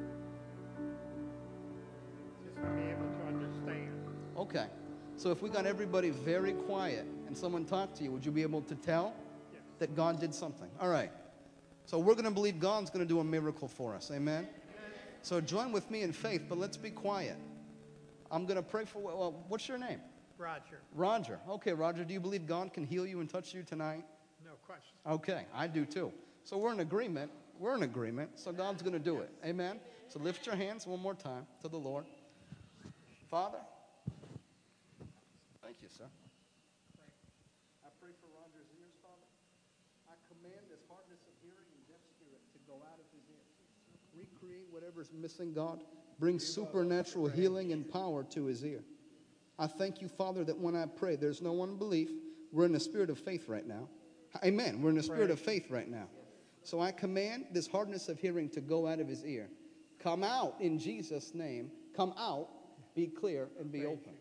Just to be able to understand. Okay. So if we got everybody very quiet and someone talked to you, would you be able to tell that God did something? All right. So we're going to believe God's going to do a miracle for us. Amen? So join with me in faith, but let's be quiet. I'm going to pray for, well, what's your name? Roger. Roger. Okay, Roger, do you believe God can heal you and touch you tonight? No question. Okay, I do too. So we're in agreement. So God's going to do it. Amen? So lift your hands one more time to the Lord. Father, thank you, sir. I pray for Roger's ears, Father. I command this hardness of hearing and deaf spirit to go out of his ears. Recreate whatever's missing, God. Bring supernatural healing and power to his ear. I thank you, Father, that when I pray, there's no unbelief. We're in the spirit of faith right now. Amen. We're in the spirit of faith right now. So I command this hardness of hearing to go out of his ear. Come out in Jesus' name. Come out, be clear, and be open.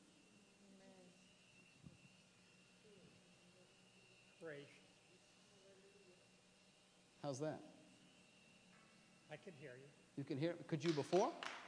Praise. How's that? I can hear you. You can hear? Could you before?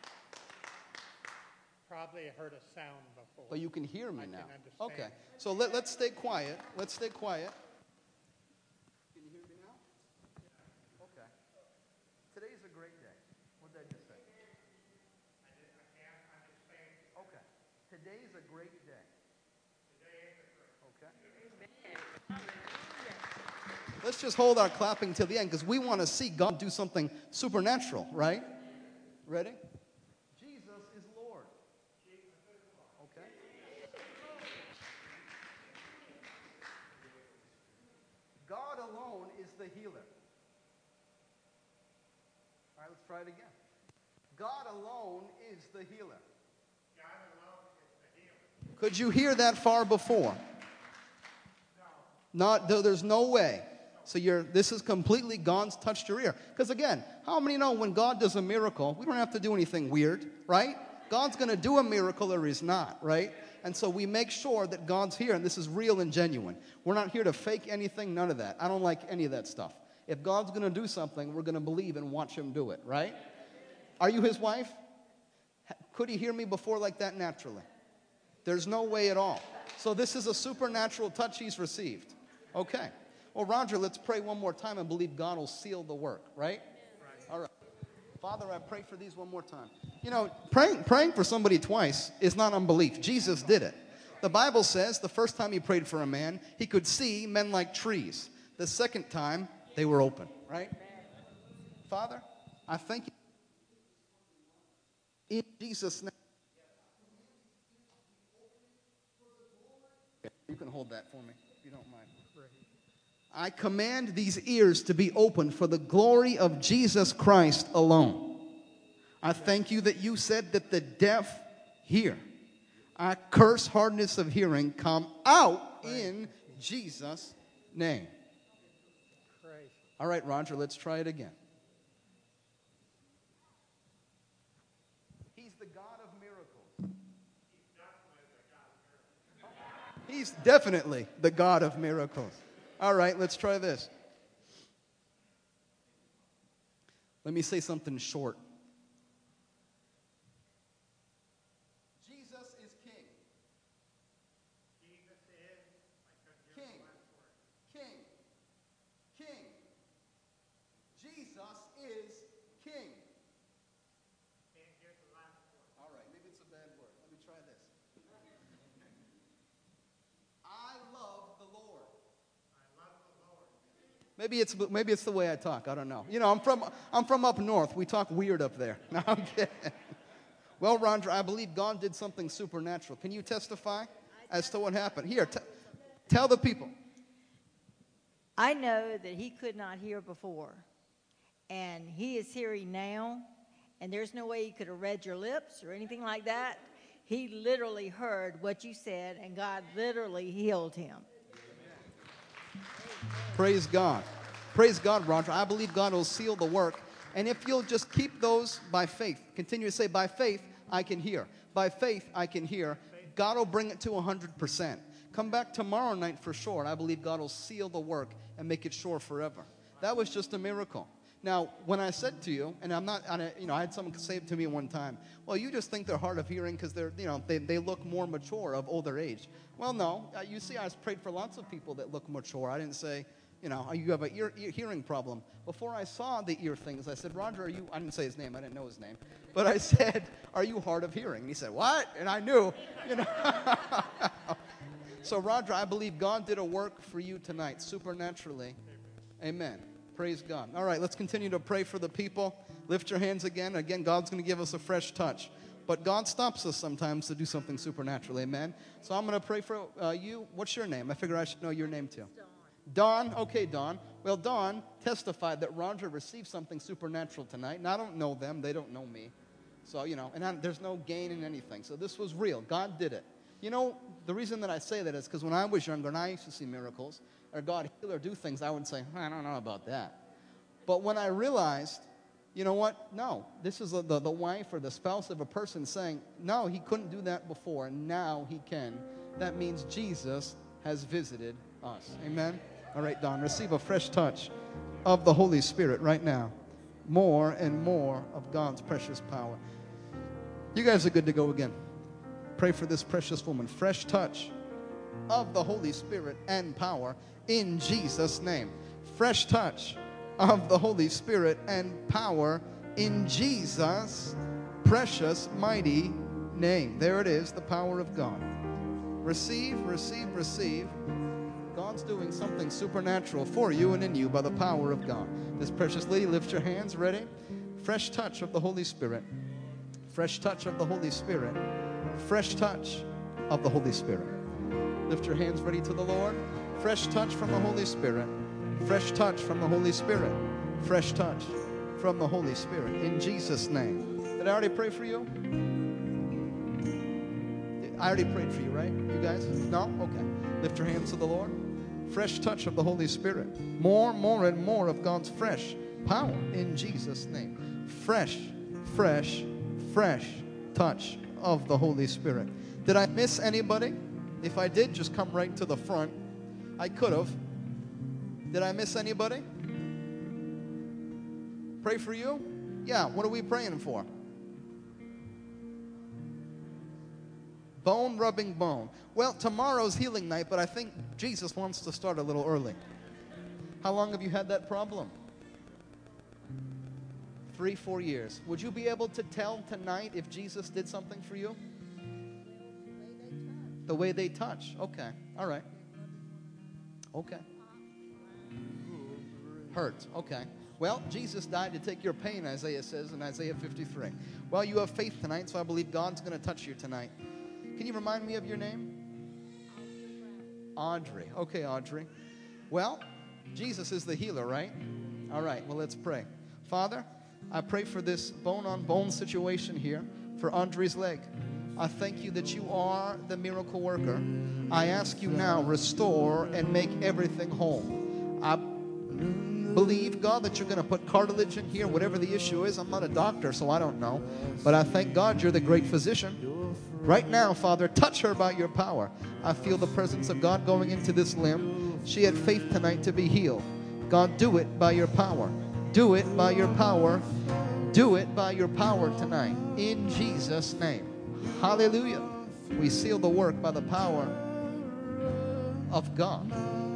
Probably heard a sound before. But you can hear me now. Can understand. Okay. So let's stay quiet. Let's stay quiet. Can you hear me now? Okay. Today's a great day. What did I just say? I can't understand. Okay. Today's a great day. Today is a great. Okay. Let's just hold our clapping till the end because we want to see God do something supernatural, right? Ready? Jesus is Lord. Okay. God alone is the healer. All right, let's try it again. God alone is the healer. God alone is the healer. Could you hear that far before? There's no way. So this is completely God's touched your ear. Because again, how many know when God does a miracle, we don't have to do anything weird, right? God's going to do a miracle or he's not, right? And so we make sure that God's here and this is real and genuine. We're not here to fake anything, none of that. I don't like any of that stuff. If God's going to do something, we're going to believe and watch him do it, right? Are you his wife? Could he hear me before like that naturally? There's no way at all. So this is a supernatural touch he's received. Okay. Well, Roger, let's pray one more time and believe God will seal the work, right? All right. Father, I pray for these one more time. You know, praying for somebody twice is not unbelief. Jesus did it. The Bible says the first time he prayed for a man, he could see men like trees. The second time, they were open, right? Father, I thank you. In Jesus' name. You can hold that for me, if you don't mind. I command these ears to be open for the glory of Jesus Christ alone. I thank you that you said that the deaf hear. I curse hardness of hearing. Come out in Jesus' name. All right, Roger, let's try it again. He's the God of miracles. He's definitely the God of miracles. All right, let's try this. Let me say something short. Jesus is King. Jesus is, King. King. King. Jesus is King. can't hear the last word. All right, maybe it's a bad word. Let me try this. I love the Lord. I love the Lord. Maybe it's the way I talk. I don't know. You know, I'm from up north. We talk weird up there. No, I'm kidding. Well, Rondra, I believe God did something supernatural. Can you testify as to what happened? Here, tell the people. I know that he could not hear before, and he is hearing now, and there's no way he could have read your lips or anything like that. He literally heard what you said, and God literally healed him. Praise God. Praise God, Roger. I believe God will seal the work. And if you'll just keep those by faith, continue to say, by faith, I can hear. By faith, I can hear. God will bring it to 100%. Come back tomorrow night for sure. And I believe God will seal the work and make it sure forever. That was just a miracle. Now, when I said to you, and I had someone say it to me one time, well, you just think they're hard of hearing because they look more mature of older age. Well, no. You see, I prayed for lots of people that look mature. I didn't say, you have a ear hearing problem. Before I saw the ear things, I said, Roger, I didn't say his name. I didn't know his name. But I said, are you hard of hearing? And he said, what? And I knew, So, Roger, I believe God did a work for you tonight, supernaturally. Amen. Praise God. All right, let's continue to pray for the people. Lift your hands again. Again, God's going to give us a fresh touch. But God stops us sometimes to do something supernatural. Amen. So I'm going to pray for you. What's your name? I figure I should know your name too. Dawn. Okay, Dawn. Well, Dawn testified that Roger received something supernatural tonight. And I don't know them. They don't know me. So, and there's no gain in anything. So this was real. God did it. The reason that I say that is because when I was younger and I used to see miracles, or God heal or do things, I would say, I don't know about that. But when I realized, you know what? No, this is the wife or the spouse of a person saying, no, he couldn't do that before, and now he can. That means Jesus has visited us. Amen? All right, Don, receive a fresh touch of the Holy Spirit right now. More and more of God's precious power. You guys are good to go again. Pray for this precious woman. Fresh touch of the Holy Spirit and power in Jesus' name. Fresh touch of the Holy Spirit and power in Jesus' precious, mighty name. There it is, the power of God. Receive, receive, receive. God's doing something supernatural for you and in you by the power of God. This precious lady, lift your hands. Ready? Fresh touch of the Holy Spirit. Fresh touch of the Holy Spirit. Fresh touch of the Holy Spirit. Lift your hands ready to the Lord. Fresh touch from the Holy Spirit. Fresh touch from the Holy Spirit. Fresh touch from the Holy Spirit. In Jesus' name. Did I already pray for you? I already prayed for you, right? You guys? No? Okay. Lift your hands to the Lord. Fresh touch of the Holy Spirit. More and more of God's fresh power in Jesus' name. Fresh touch of the Holy Spirit. Did I miss anybody? If I did, just come right to the front. I could have. Did I miss anybody? Pray for you? Yeah, what are we praying for? Bone rubbing bone. Well, tomorrow's healing night, but I think Jesus wants to start a little early. How long have you had that problem? 3-4 years. Would you be able to tell tonight if Jesus did something for you? The way they touch. Okay. All right. Okay. Hurt. Okay. Well, Jesus died to take your pain, Isaiah says in Isaiah 53. Well, you have faith tonight, so I believe God's going to touch you tonight. Can you remind me of your name? Audrey. Okay, Audrey. Well, Jesus is the healer, right? All right, well, let's pray. Father, I pray for this bone-on-bone situation here for Audrey's leg. I thank you that you are the miracle worker. I ask you now, restore and make everything whole. I believe, God, that you're going to put cartilage in here, whatever the issue is. I'm not a doctor, so I don't know. But I thank God you're the great physician. Right now, Father, touch her by your power. I feel the presence of God going into this limb. She had faith tonight to be healed. God, do it by your power. Do it by your power. Do it by your power tonight. In Jesus' name. Hallelujah. We seal the work by the power of God.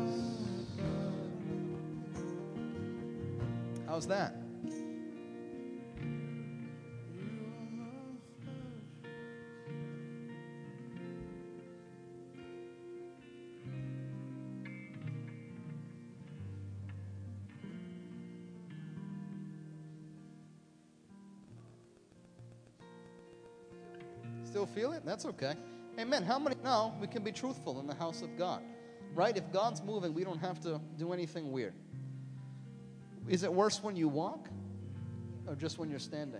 How's that? Still feel it? That's okay. Amen. How many know we can be truthful in the house of God? Right? If God's moving, we don't have to do anything weird. Is it worse when you walk or just when you're standing?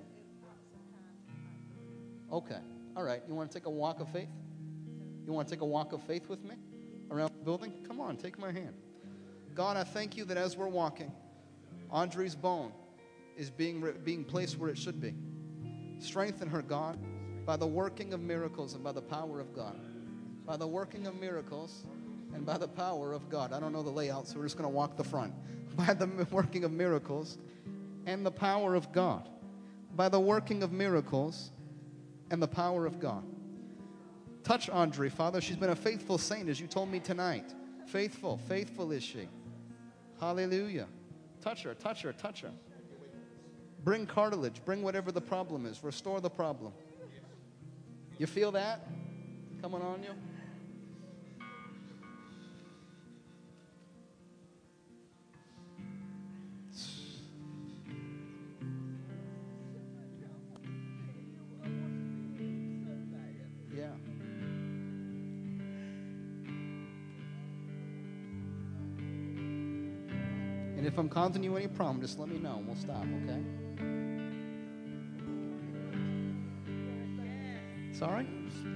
Okay. All right. You want to take a walk of faith? You want to take a walk of faith with me around the building? Come on, take my hand. God, I thank you that as we're walking, Audrey's bone is being placed where it should be. Strengthen her, God, by the working of miracles and by the power of God. By the working of miracles and by the power of God. I don't know the layout, so we're just going to walk the front. By the working of miracles and the power of God. By the working of miracles and the power of God. Touch Audrey, Father. She's been a faithful saint, as you told me tonight. Faithful is she. Hallelujah. Touch her, touch her, touch her. Bring cartilage. Bring whatever the problem is. Restore the problem. You feel that coming on you? Yeah. And if I'm causing you any problem, just let me know and we'll stop, okay? Sorry?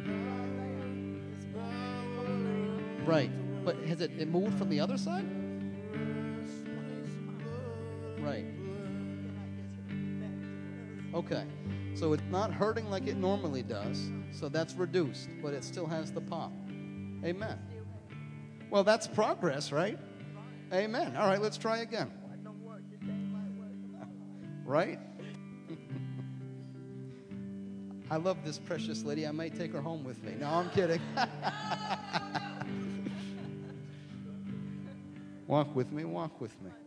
Right. But has it moved from the other side? Right. Okay. So it's not hurting like it normally does. So that's reduced, but it still has the pop. Amen. Well, that's progress, right? Amen. All right, let's try again. Right? I love this precious lady. I may take her home with me. No, I'm kidding. Walk with me, walk with me.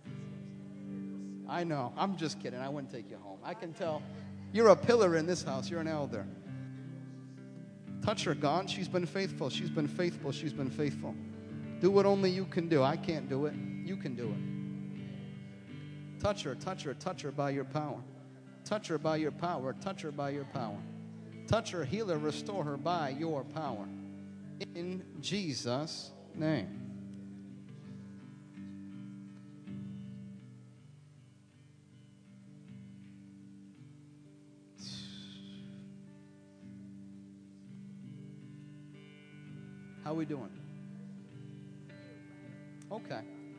I know. I'm just kidding. I wouldn't take you home. I can tell. You're a pillar in this house. You're an elder. Touch her, God. She's been faithful. She's been faithful. She's been faithful. Do what only you can do. I can't do it. You can do it. Touch her, touch her, touch her by your power. Touch her by your power. Touch her by your power. Touch her, heal her, restore her by your power. In Jesus' name. How are we doing? Okay.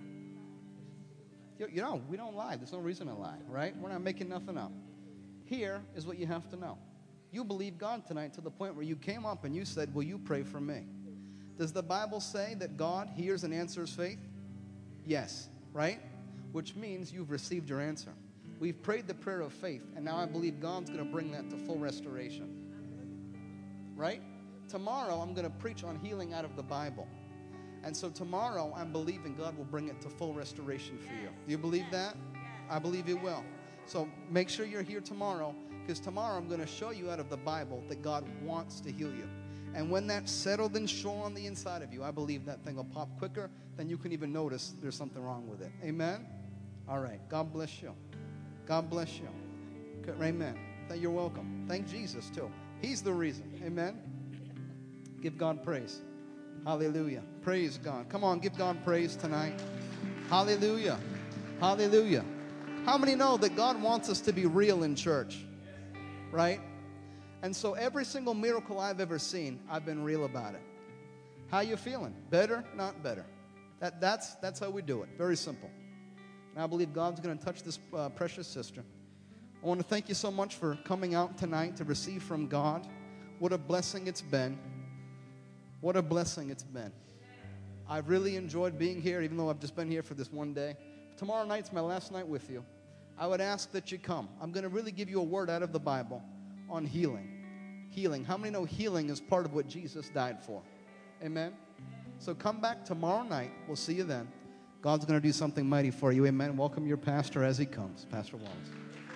You know, we don't lie. There's no reason to lie, right? We're not making nothing up. Here is what you have to know. You believe God tonight to the point where you came up and you said, will you pray for me? Does the Bible say that God hears and answers faith? Yes, right? Which means you've received your answer. We've prayed the prayer of faith, and now I believe God's going to bring that to full restoration. Right? Tomorrow, I'm going to preach on healing out of the Bible. And so tomorrow, I'm believing God will bring it to full restoration for you. Do you believe that? I believe He will. So make sure you're here tomorrow, because tomorrow I'm going to show you out of the Bible that God wants to heal you. And when that's settled and sure on the inside of you, I believe that thing will pop quicker than you can even notice there's something wrong with it. Amen? All right. God bless you. God bless you. Amen. You're welcome. Thank Jesus, too. He's the reason. Amen? Give God praise. Hallelujah. Praise God. Come on, give God praise tonight. Hallelujah. Hallelujah. How many know that God wants us to be real in church? Right? And so every single miracle I've ever seen, I've been real about it. How you feeling? Better? Not better. That's how we do it. Very simple. And I believe God's going to touch this precious sister. I want to thank you so much for coming out tonight to receive from God. What a blessing it's been. What a blessing it's been. I've really enjoyed being here, even though I've just been here for this one day. Tomorrow night's my last night with you. I would ask that you come. I'm going to really give you a word out of the Bible on healing. Healing. How many know healing is part of what Jesus died for? Amen? So come back tomorrow night. We'll see you then. God's going to do something mighty for you. Amen. Welcome your pastor as he comes. Pastor Wallace.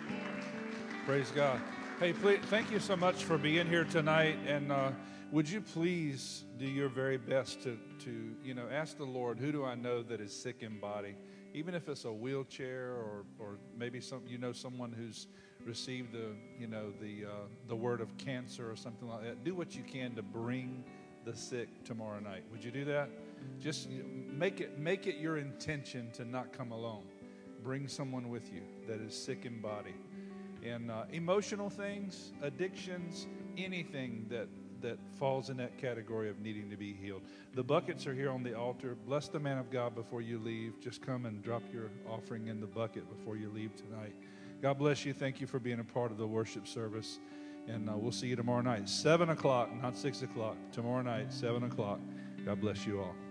Praise God. Hey, please, thank you so much for being here tonight. And would you please do your very best to ask the Lord, who do I know that is sick in body? Even if it's a wheelchair or maybe someone who's received the word of cancer or something like that. Do what you can to bring the sick tomorrow night. Would you do that? Just make it your intention to not come alone. Bring someone with you that is sick in body. And emotional things, addictions, anything that falls in that category of needing to be healed. The buckets are here on the altar. Bless the man of God before you leave. Just come and drop your offering in the bucket before you leave tonight. God bless you. Thank you for being a part of the worship service. And we'll see you tomorrow night, 7 o'clock, not 6 o'clock. Tomorrow night, 7 o'clock. God bless you all.